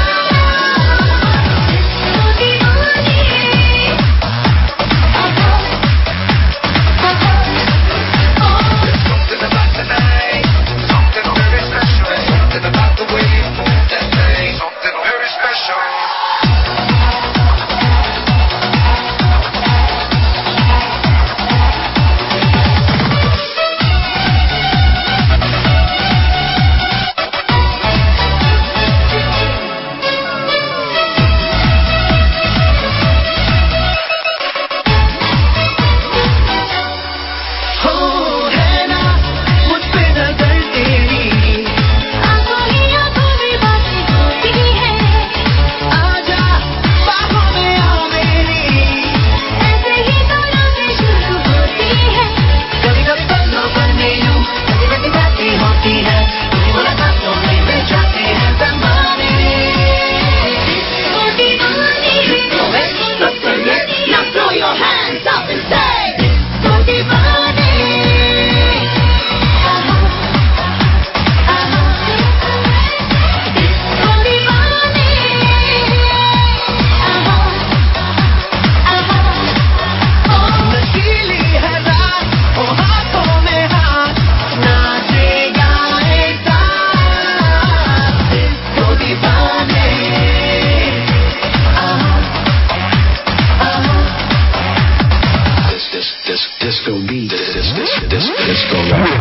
साथ. ओ दीवानी. Something about tonight, something very special. Something about the way you move that thing. Something very special. हो है ना मुझ पे नजर तेरी. आंखों ही आंखों में बातें होती है. आजा बाहों में आ मेरी. ऐसे ही तो रातें शुरू होती है. कभी कभी पन्नों पर में यूं ऐसी वैसी बातें होती है. तुझे मुलाकातों में मिल जाते हैं ज़माने. ओ दीवानी. Let's sing it. Now throw your hands up and say. ओ दीवानी. आहा आहा. ओ दीवानी. आहा आहा. ओ नशीली है रात, वो हाथों में हाथ. नाचे गाए साथ. disco दीवाने. आहा आहा. This, this, this, disco beat. This, this, this, this, disco rock.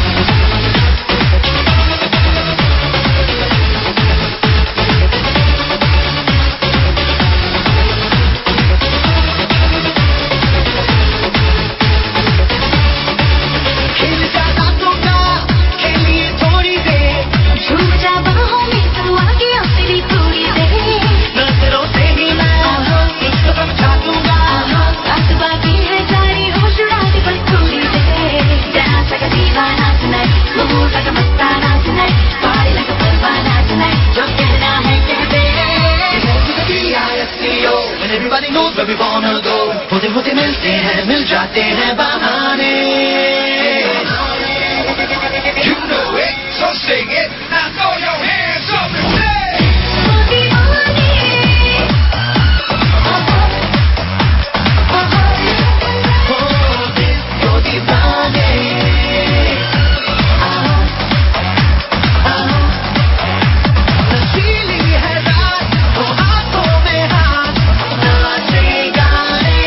खेल जा रातों का, खेलिए थोड़ी देर. झूम जा बाहों में तू आगे आ तेरी थोड़ी देर. नजरों से ही मैं एक कदम छाटूंगा. रात बाकी है सारी होश उड़ा दे बस थोड़ी देर. Dance like a दीवाना tonight, move like a Mastana tonight, party like a Parwana tonight. जो कहना है कह दे. D I S C O, and everybody knows where we wanna go. होते होते मिलते हैं, मिल जाते हैं बहाने. You know it, so sing it. Now throw your hands up and say. ओ दीवानी. आहा आहा. हो disco दीवाने. आहा आहा. नशीली है रात, वो हाथों में हाथ. नाचे गाए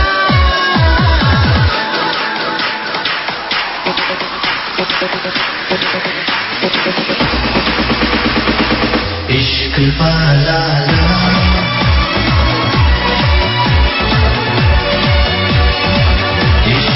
साथ. इश्क वाला इश्क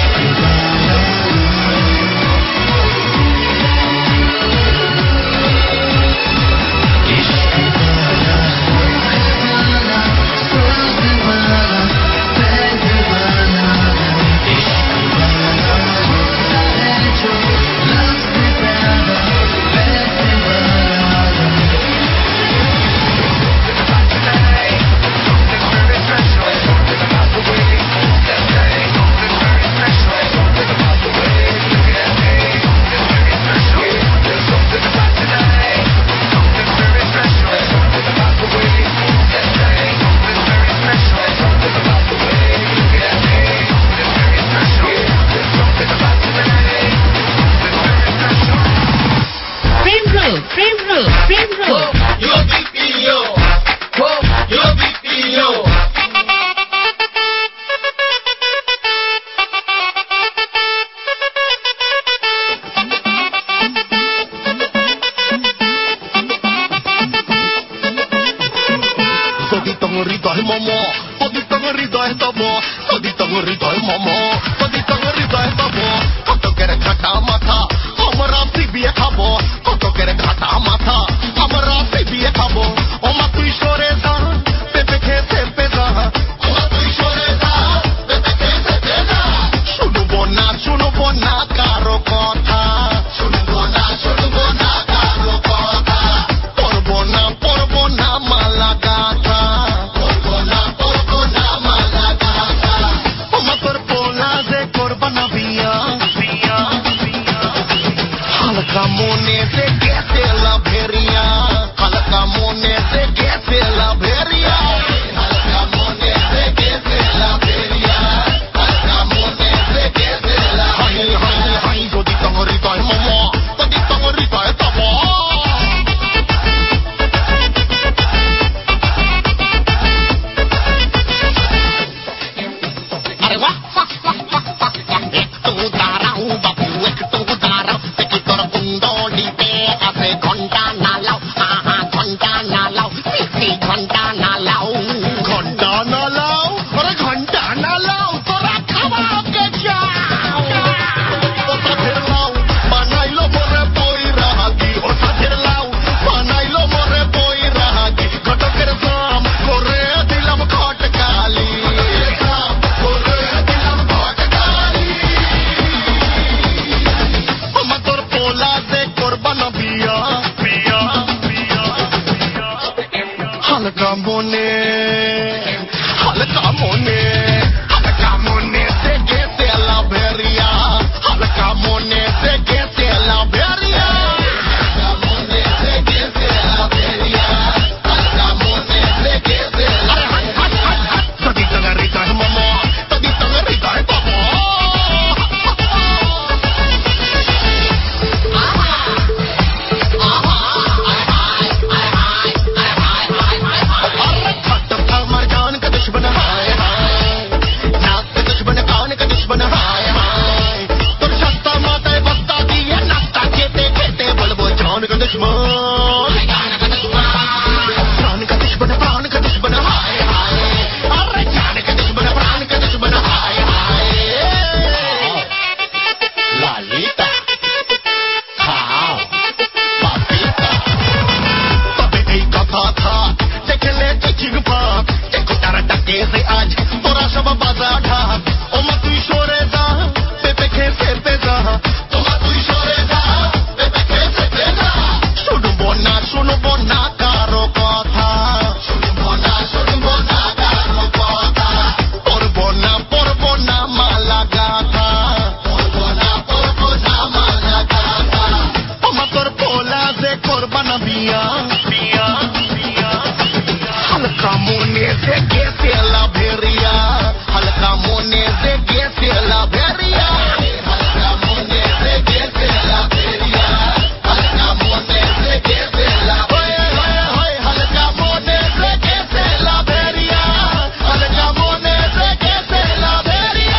হৃদয় মম যদি তং হৃদয় তব কত করে ঘাটা মাথা আমরা সিবিয়ে খাবো কত করে ঘাটা মাথা আমরা সিবিয়ে খাবো ও মা তুই সরে যা পেপে খেতে পেজা ও মা তুই সরে যা পেপে খেতে পেজা শুনবো না শুনবো না কারো কথা শুনবো না শুনবো না কারো কথা পড়বো না পড়বো না মালা গাথা পড়বো না পড়বো না মালা গাথা ও মা তোর পোলা যে করবা না বিয়া বিয়া বিয়া হালকা মনে সে গেছে লাভেরিয়া হালকা মনে সে গেছে লাভেরিয়া হালকা মনে সে গেছে লাভেরিয়া হালকা মনে সে গেছে লাভেরিয়া হাই হাই হাই যদি তং হৃদয় মম যদি তং হৃদয় তব আরে বাহ বাহ বাহ বাহ বাহ একটু দাঁড়াও বাবু একটু দাঁড়াও দেখি তোর কুণ্ডলিতে আছে ঘন্টা না লাও আহা ঘন্টা না লাও মিষ্টি ঘন্টা না লাও ঘন্টা না লাও আরে ঘন্টা না লাও তোরা খাওয়াকে যাও ও সাথের লাও বানাইলো মোরে বই রাগি ও সাথের লাও বানাইলো মোরে বই রাগি ঘটকের দাম করে দিলাম খটকালি করে দিলাম খটকালি ও মা তোর পোলা যে করবা না বিয়া বিয়া বিয়া হালকা মনে হালকা মনে হালকা মনে সে গেছে লাভেরিয়া হালকা মনে সে গেছে লাভেরিয়া হালকা মনে সে গেছে লাভেরিয়া হালকা মনে সে গেছে লাভেরিয়া যদি তং হৃদয় মম যদি তং হৃদয় তব खट मर जान का दुश्मन हाय हाय नाक का दुश्मन कान का दुश्मन हाय हाय तुर सत्ता माता बस्ता दिया नाश्ता खेते खेते बोलबो जान का दुश्मन जान का दुश्मन प्राण का दुश्मन प्राण का दुश्मन हाय हाय अरे जान का दुश्मन प्राण का दुश्मन हाय हाय लालिता खाओ पापीता তবে এই কথা থাক দেখলে চিচিং পাক দেখো তারা ডাকে সে আজ তোরা সব বাজা ঢাক ও মা তুই সরে যা পেপে খেতে পেজা ও মা তুই সরে যা পেপে খেতে পেজা শুনবো না শুনবো না কারো কথা শুনবো না শুনবো না কারো কথা পড়বো না পড়বো না মালা গাথা পড়বো না পড়বো না মালা গাথা ও মা তোর পোলা যে করবা না বিয়া বিয়া বিয়া হালকা মনে সে গেছে লাভেরিয়া হালকা মনে সে গেছে লাভেরিয়া হালকা মনে সে গেছে লাভেরিয়া হালকা মনে সে গেছে লাভেরিয়া হালকা মনে সে গেছে লাভেরিয়া হালকা মনে সে গেছে লাভেরিয়া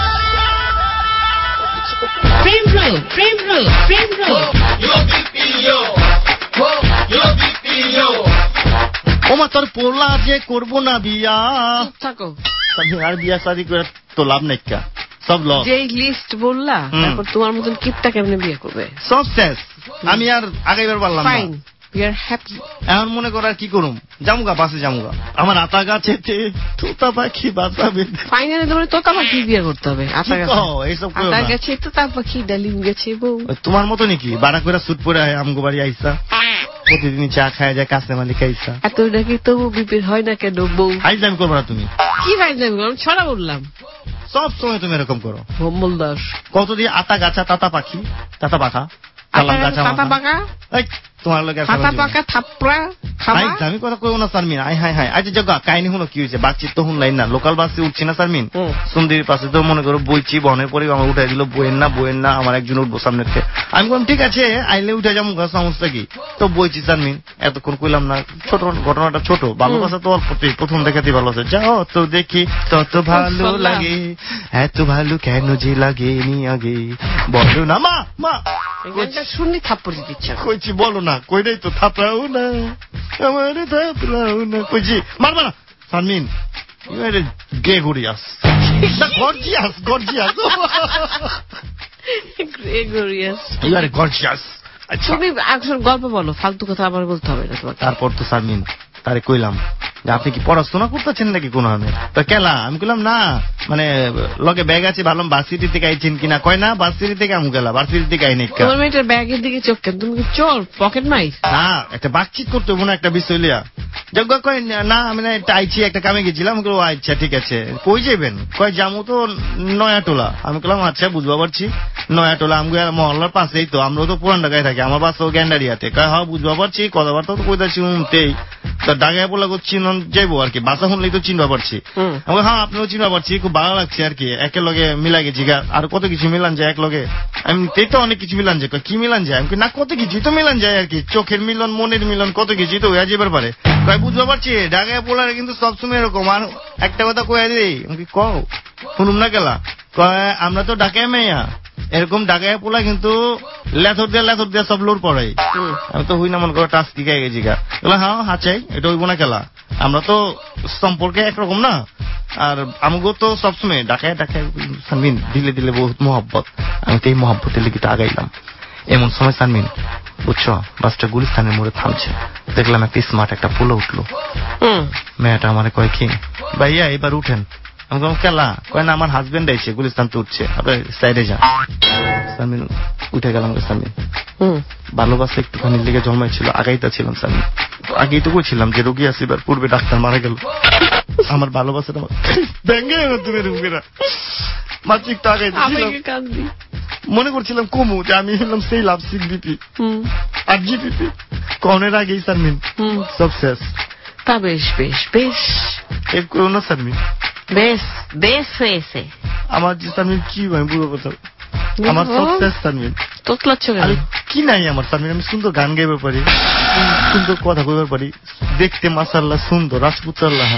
প্রেম রো প্রেম রো প্রেম রো yo bipio ho yo bipio ও মা তোর পোলা যে করবো না বিয়া চুপ থাকো সামনে আর বিয়া শাদি করে তো লাভ নাই কা সব লস যেই লিস্ট বললা হুম। তারপর তোমার মতন কিপটা কেমনে বিয়ে করবে সব শেষ আমি আর আগাইবার পারলাম না ফাইন ইউ আর হ্যাপি এখন মনে করার কি করুম জামুগা বাসে জামুগা আমার আতা গাছেতে তোতা পাখি বাসা বেঁধে ফাইনালি তোমার তোতা পাখি বিয়ে করতে হবে আতা কি গাছে কও, এইসব কইও আতা না। গাছে তোতা পাখি ডালিম গেছে বউ ওই তোমার মতো নাকি বাড়া করে সুট পরে আয় আমগো বাড়ি আইসা প্রতিদিন চা খায় যায় কাছে মালিক আইসা এত নাকি তবু বিপির হয় না কেন বউ আইজ আমি করবো না তুমি কি ফাইনালি আমি ছড়া বললাম সব সময় তুমি এরকম করো ভম্বল দাস কত দিয়ে আতা গাছা তাতা পাখি তাতা পাখা কালাম গাছা পাতা মাথা। পাকা এই, তোমার লোক পাতা পাকা থাপড়া খাবা আমি কথা কই না সারমিন আই হাই হাই আচ্ছা জগা কাহিনী হলো কি হয়েছে বাচ্চিত তো হুন লাইন না লোকাল বাসে উঠছি না সারমিন হুম। সুন্দরীর পাশে তো মনে করো বইছি বনের পরে আমার উঠাই দিল বইয়ের না বইয়ের না আমার একজন উঠবো সামনে থেকে আমি বললাম ঠিক আছে আইলে উঠে যাবো সমস্যা কি তো বইছি সারমিন এতক্ষণ কইলাম না ছোট ঘটনাটা ছোট ভালোবাসা তো অল্পতেই প্রথম দেখাতেই ভালোবাসা যাও তো দেখি তত ভালো সাল্লাহ। লাগে এত ভালো কেন যে লাগে নি আগে বলো না মা মা গানটা শুনলে থাপ্পড় দিতে ইচ্ছা করে। কইছি বলো না কইরাই তো থাপড়াও না আমার থাপড়াও না কইছি মারবা না সানমিন You are a Gregorious. The gorgeous, gorgeous. Gregorious. You are a gorgeous. তুমি আসল গল্প বলো, ফালতু কথা আবার বলতে হবে না তোমার। তারপর তো শারমিন তারে কইলাম যে আপনি কি পড়াশোনা করতেছেন নাকি কোন হামে? তো কেলা আমি কইলাম না, মানে লগে ব্যাগ আছে, ভাবলাম ভার্সিটি থেকে আইছেন কিনা। কয় না ভার্সিটি থেকে আমি গেলাম, ভার্সিটি থেকে আইনি। তোমার মেয়েটার ব্যাগের দিকে চোখ কেন? তুমি কি চোর, পকেট মাইর? না, একটা বাতচিত করতে হবো না একটা বিষয় লিয়া। যজ্ঞ কয় না আমি না একটা আইছি, একটা কামে গেছিলাম। আমি বললাম আচ্ছা ঠিক আছে, কই যাবেন? কয় জামু তো নয়াটোলা। আমি বললাম আচ্ছা বুঝবা পারছি, নয়াটোলা আমি মহল্লার পাশেই তো, আমরাও তো পুরান ঢাকায় থাকি, আমার বাসাও গ্যান্ডারিয়াতে। কয় হ্যাঁ বুঝবা পারছি, কথাবার্তা তো কইতাছি উনতেই ঢাকায় বলা চিন যাইবো আর কি, বাসা শুনলেই তো চিনবা পারছি। আমি হ্যাঁ আপনিও চিনবা পারছি, খুব ভালো লাগছে আর কি, একের লগে মিলা গেছি। আর কত কিছু মিলান যায় এক লগে, আমি তো অনেক কিছু মিলান যায়। কি মিলান যায়? আমি না কত কিছুই তো মিলান যায় আর কি, চোখের মিলন, মনের মিলন, কত কিছুই তো হয়ে যাবার পারে। কয় বুঝবা পারছি, ঢাকায় পোলারে কিন্তু সবসময় এরকম। আর একটা কথা কয়ে দিই, আমি কও শুনুম না গেলা, কয় আমরা তো ঢাকায় মেয়া, এরকম ঢাকায় পোলা কিন্তু লেথর দিয়ে লেথর দিয়ে সব লোর পড়াই। আমি তো হই না মনে করো টাস্কি গায়ে গেছি গা। হ্যাঁ হাচাই এটা হইব না খেলা, আমরা তো সম্পর্কে একরকম না। আর আমাকেও তো সবসময় ঢাকায় ঢাকায় সানমিন দিলে দিলে বহুত মহব্বত। আমি তো এই মহব্বতের লিগে আগাইলাম। এমন সময় সানমিন বুঝছো, বাসটা গুলিস্তানের মোড়ে থামছে, দেখলাম একটা স্মার্ট একটা পোলা উঠলো। মেয়েটা আমার কয় কি ভাইয়া এবার উঠেন। আমি বললাম কেলা? কয় না আমার হাজবেন্ড আইছে, গুলিস্তান তো উঠছে, আপনার সাইডে যান। সানমিন উঠে গেলাম। সানমিন ভালোবাসা একটুখানি লেগে জন্মাইছিল, আগাইতা ছিলাম সানমিন। আগেই তো বলছিলাম যে রোগী আসিবার পূর্বে ডাক্তার মারা গেল। আমার ভালোবাসাটা ব্যাঙ্গে তুমি রোগীরা মাত্র একটু আগাইতেছিলাম, মনে করছিলাম কমু যে আমি হলাম সেই লাভ সিক বিপি আর জিপিপি। কনের আগেই সানমিন সব শেষ। তা বেশ বেশ বেশ এর করো না সানমিন, বেশ বেশ হয়েছে। আমার যে সানমিন কি আমি বুঝতে পারতাম, আমার সব শেষ সানমিন। তোতলাচ্ছ কেন? কি নাই আমার সানমিন, আমি সুন্দর গান গাইবার পারি, সুন্দর কথা কইবার পারি, দেখতে মাশাআল্লাহ সুন্দর রাজপুত্রাল্লাহ।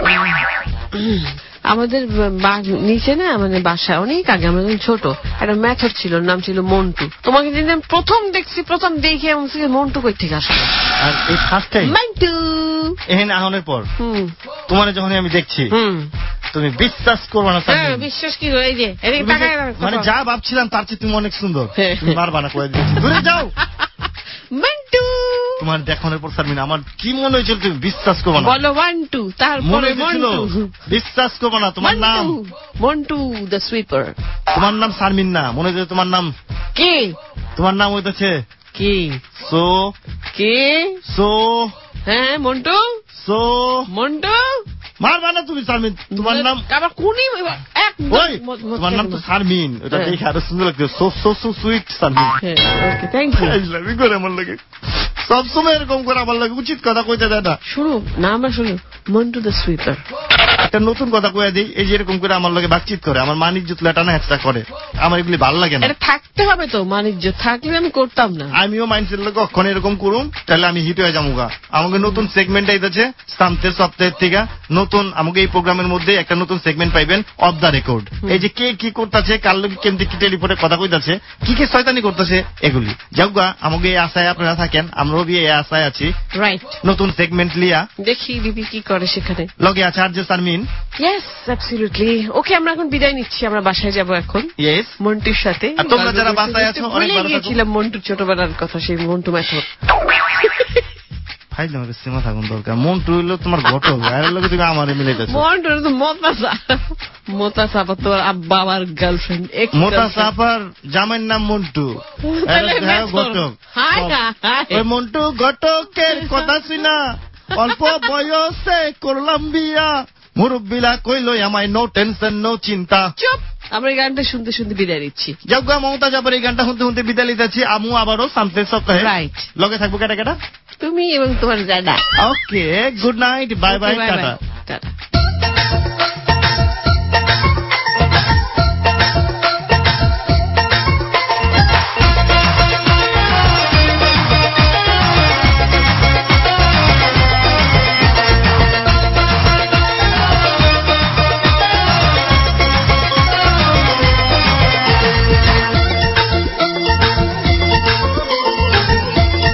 আমাদের নিচে না মানে বাসায় অনেক আগে আমরা যখন ছোট একটা মেথড ছিল, নাম ছিল মন্টু। তোমাকে যেদিন প্রথম দেখছি, প্রথম দেখে এমন মন্টু কই থেকে আসলো। আর এই ফার্স্ট টাইম মন্টু এখানে আহনের পর তোমার যখন আমি দেখছি, তুমি বিশ্বাস করবে না। হ্যাঁ বিশ্বাস কি হয়ে যে মানে যা ভাবছিলাম তার চেয়ে তুমি অনেক সুন্দর। তুমি পারবা না কয়ে দিচ্ছি, দূরে যাও মন্টু। তোমার দেখানোর পর সারমিন আমার কি মনে হয়েছিল তুমি বিশ্বাস করবে না। বলো ওয়ান টু, তারপরে মন্টু। বিশ্বাস করবে না, তোমার নাম মন্টু দ্য সুইপার। তোমার নাম শারমিন না, মনে হচ্ছে তোমার নাম কি? তোমার নাম হইতেছে কি? সো কি? সো হ্যাঁ মন্টু, সো মন্টু। মারবা না তুমি শারমিন, তোমার নাম আবার কোনি? ওই তোমার নাম তো শারমিন, ওটা দেখে আরো সুন্দর লাগছে। So so so sweet Sharmin. Okay thank you. I love you করে আমার লাগে, সবসময় এরকম করে আমার লাগে উচিত কথা কইতে দেয় না। শুনো না আমার, শুনো মন্টু দ্য সুইপার। একটা নতুন কথা কয়ে দিই, এই যে এরকম করে আমার লাগে বাতচিত করে, আমার মানিক জুত লেটানা হেঁচড়া করে, আমার এগুলি ভালো লাগে না। এটা থাকতে হবে তো, মানিজ্য থাকলে আমি করতাম না। আমিও মাইন্ডসেট লোক কখন এরকম করুম, তাহলে আমি হিট হয়ে যাবো গা। আমাকে নতুন সেগমেন্ট আইতেছে সামনের সপ্তাহের থেকে, নতুন আমাকে এই প্রোগ্রামের মধ্যে একটা নতুন সেগমেন্ট পাইবেন, অফ দ্য রেকর্ড। এই যে কে কি করতেছে, কার লোক কেমনি কি টেলিফোনে কথা কইতাছে, কি কি শয়তানি করতেছে, এগুলি যাওগা। আমাকে এই আশায় আপনারা থাকেন, আমরাও বি এই আশায় আছি। রাইট, নতুন সেগমেন্ট লিয়া দেখি দিবি কি করে সেখানে। লগে আছে আর যে শারমিন। Yes absolutely. ওকে আমরা এখন বিদায় নিচ্ছি, আমরা বাসায় যাব এখন। ইয়েস মন্টুর সাথে। আর তোমরা যারা বাসায় আছো অনেক ভালো থাকো। গিয়েছিলাম মন্টুর ছোটবেলার কথা, সেই মন্টু মেথড। ফাইল আমাকে সীমা থাকুন দরকার। মন্টু হইলো তোমার ঘটক, আর লোকে তুমি আমারে মিলাইতেছো। মন্টু তো মোতাসা, মোতাসাপা তোর বাবার গার্লফ্রেন্ড। মোতাসাপার জামাইয়ের নাম মন্টু, ঘটক। ওই মন্টু ঘটকের কথা শুনা অল্প বয়সে করলাম বিয়া, মুরব্বিলা কইলো আমায় নো টেনশন নো চিন্তা। চুপ, আমরা এই গানটা শুনতে শুনতে বিদায় নিচ্ছি। যজ্ঞা মমতা যাবার এই গানটা শুনতে শুনতে বিদায় নিতেছি। আমু আবারও সামনের সপ্তাহে রাইট লগে থাকবো। কেটা কেটা তুমি এবং তোমার দাদা। Okay, good night, bye bye, tata tata.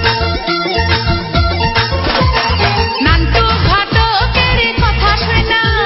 Nantu ঘটকের কথা শোনা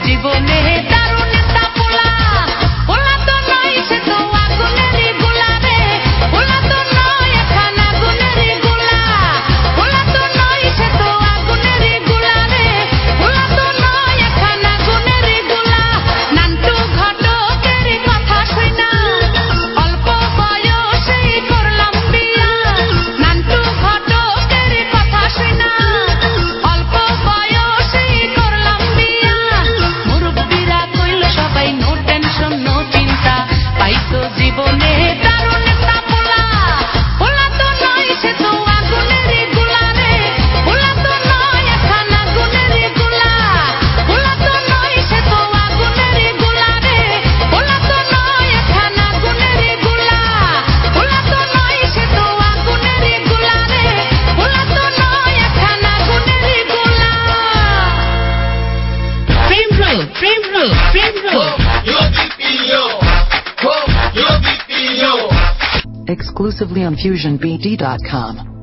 জীবনে দারুণ একটা পোলা পোলা তো নয় সে তো আগুনেরই গোলা রে পোলা তো নয় এখন আগুনেরই গোলা পোলা তো নয় সে তো আগুনেরই গোলা রে পোলা তো নয় এখন আগুনেরই গোলা নান্টু ঘটকের কথা শুনা অল্প বয়সেই করলাম বিয়া নান্টু ঘটকের কথা শুনা অল্প বয়সেই করলাম বিয়া মুরব্বিরা কইল সবাই নো টেনশন নো চিন্তা পাইছো জীবনে দারুণ একটা পোলা পোলা তো নয় সে তো আগুনেরই গোলা রে পোলা তো নয় এখন আগুনেরই গোলা পোলা তো নয় সে তো আগুনেরই গোলা রে পোলা তো নয় এখন আগুনেরই গোলা পোলা তো নয় সে তো আগুনেরই গোলা রে পোলা তো নয় এখন আগুনেরই গোলা প্রেম রোগ প্রেম রোগ প্রেম রোগ Exclusively on fusion b d dot com.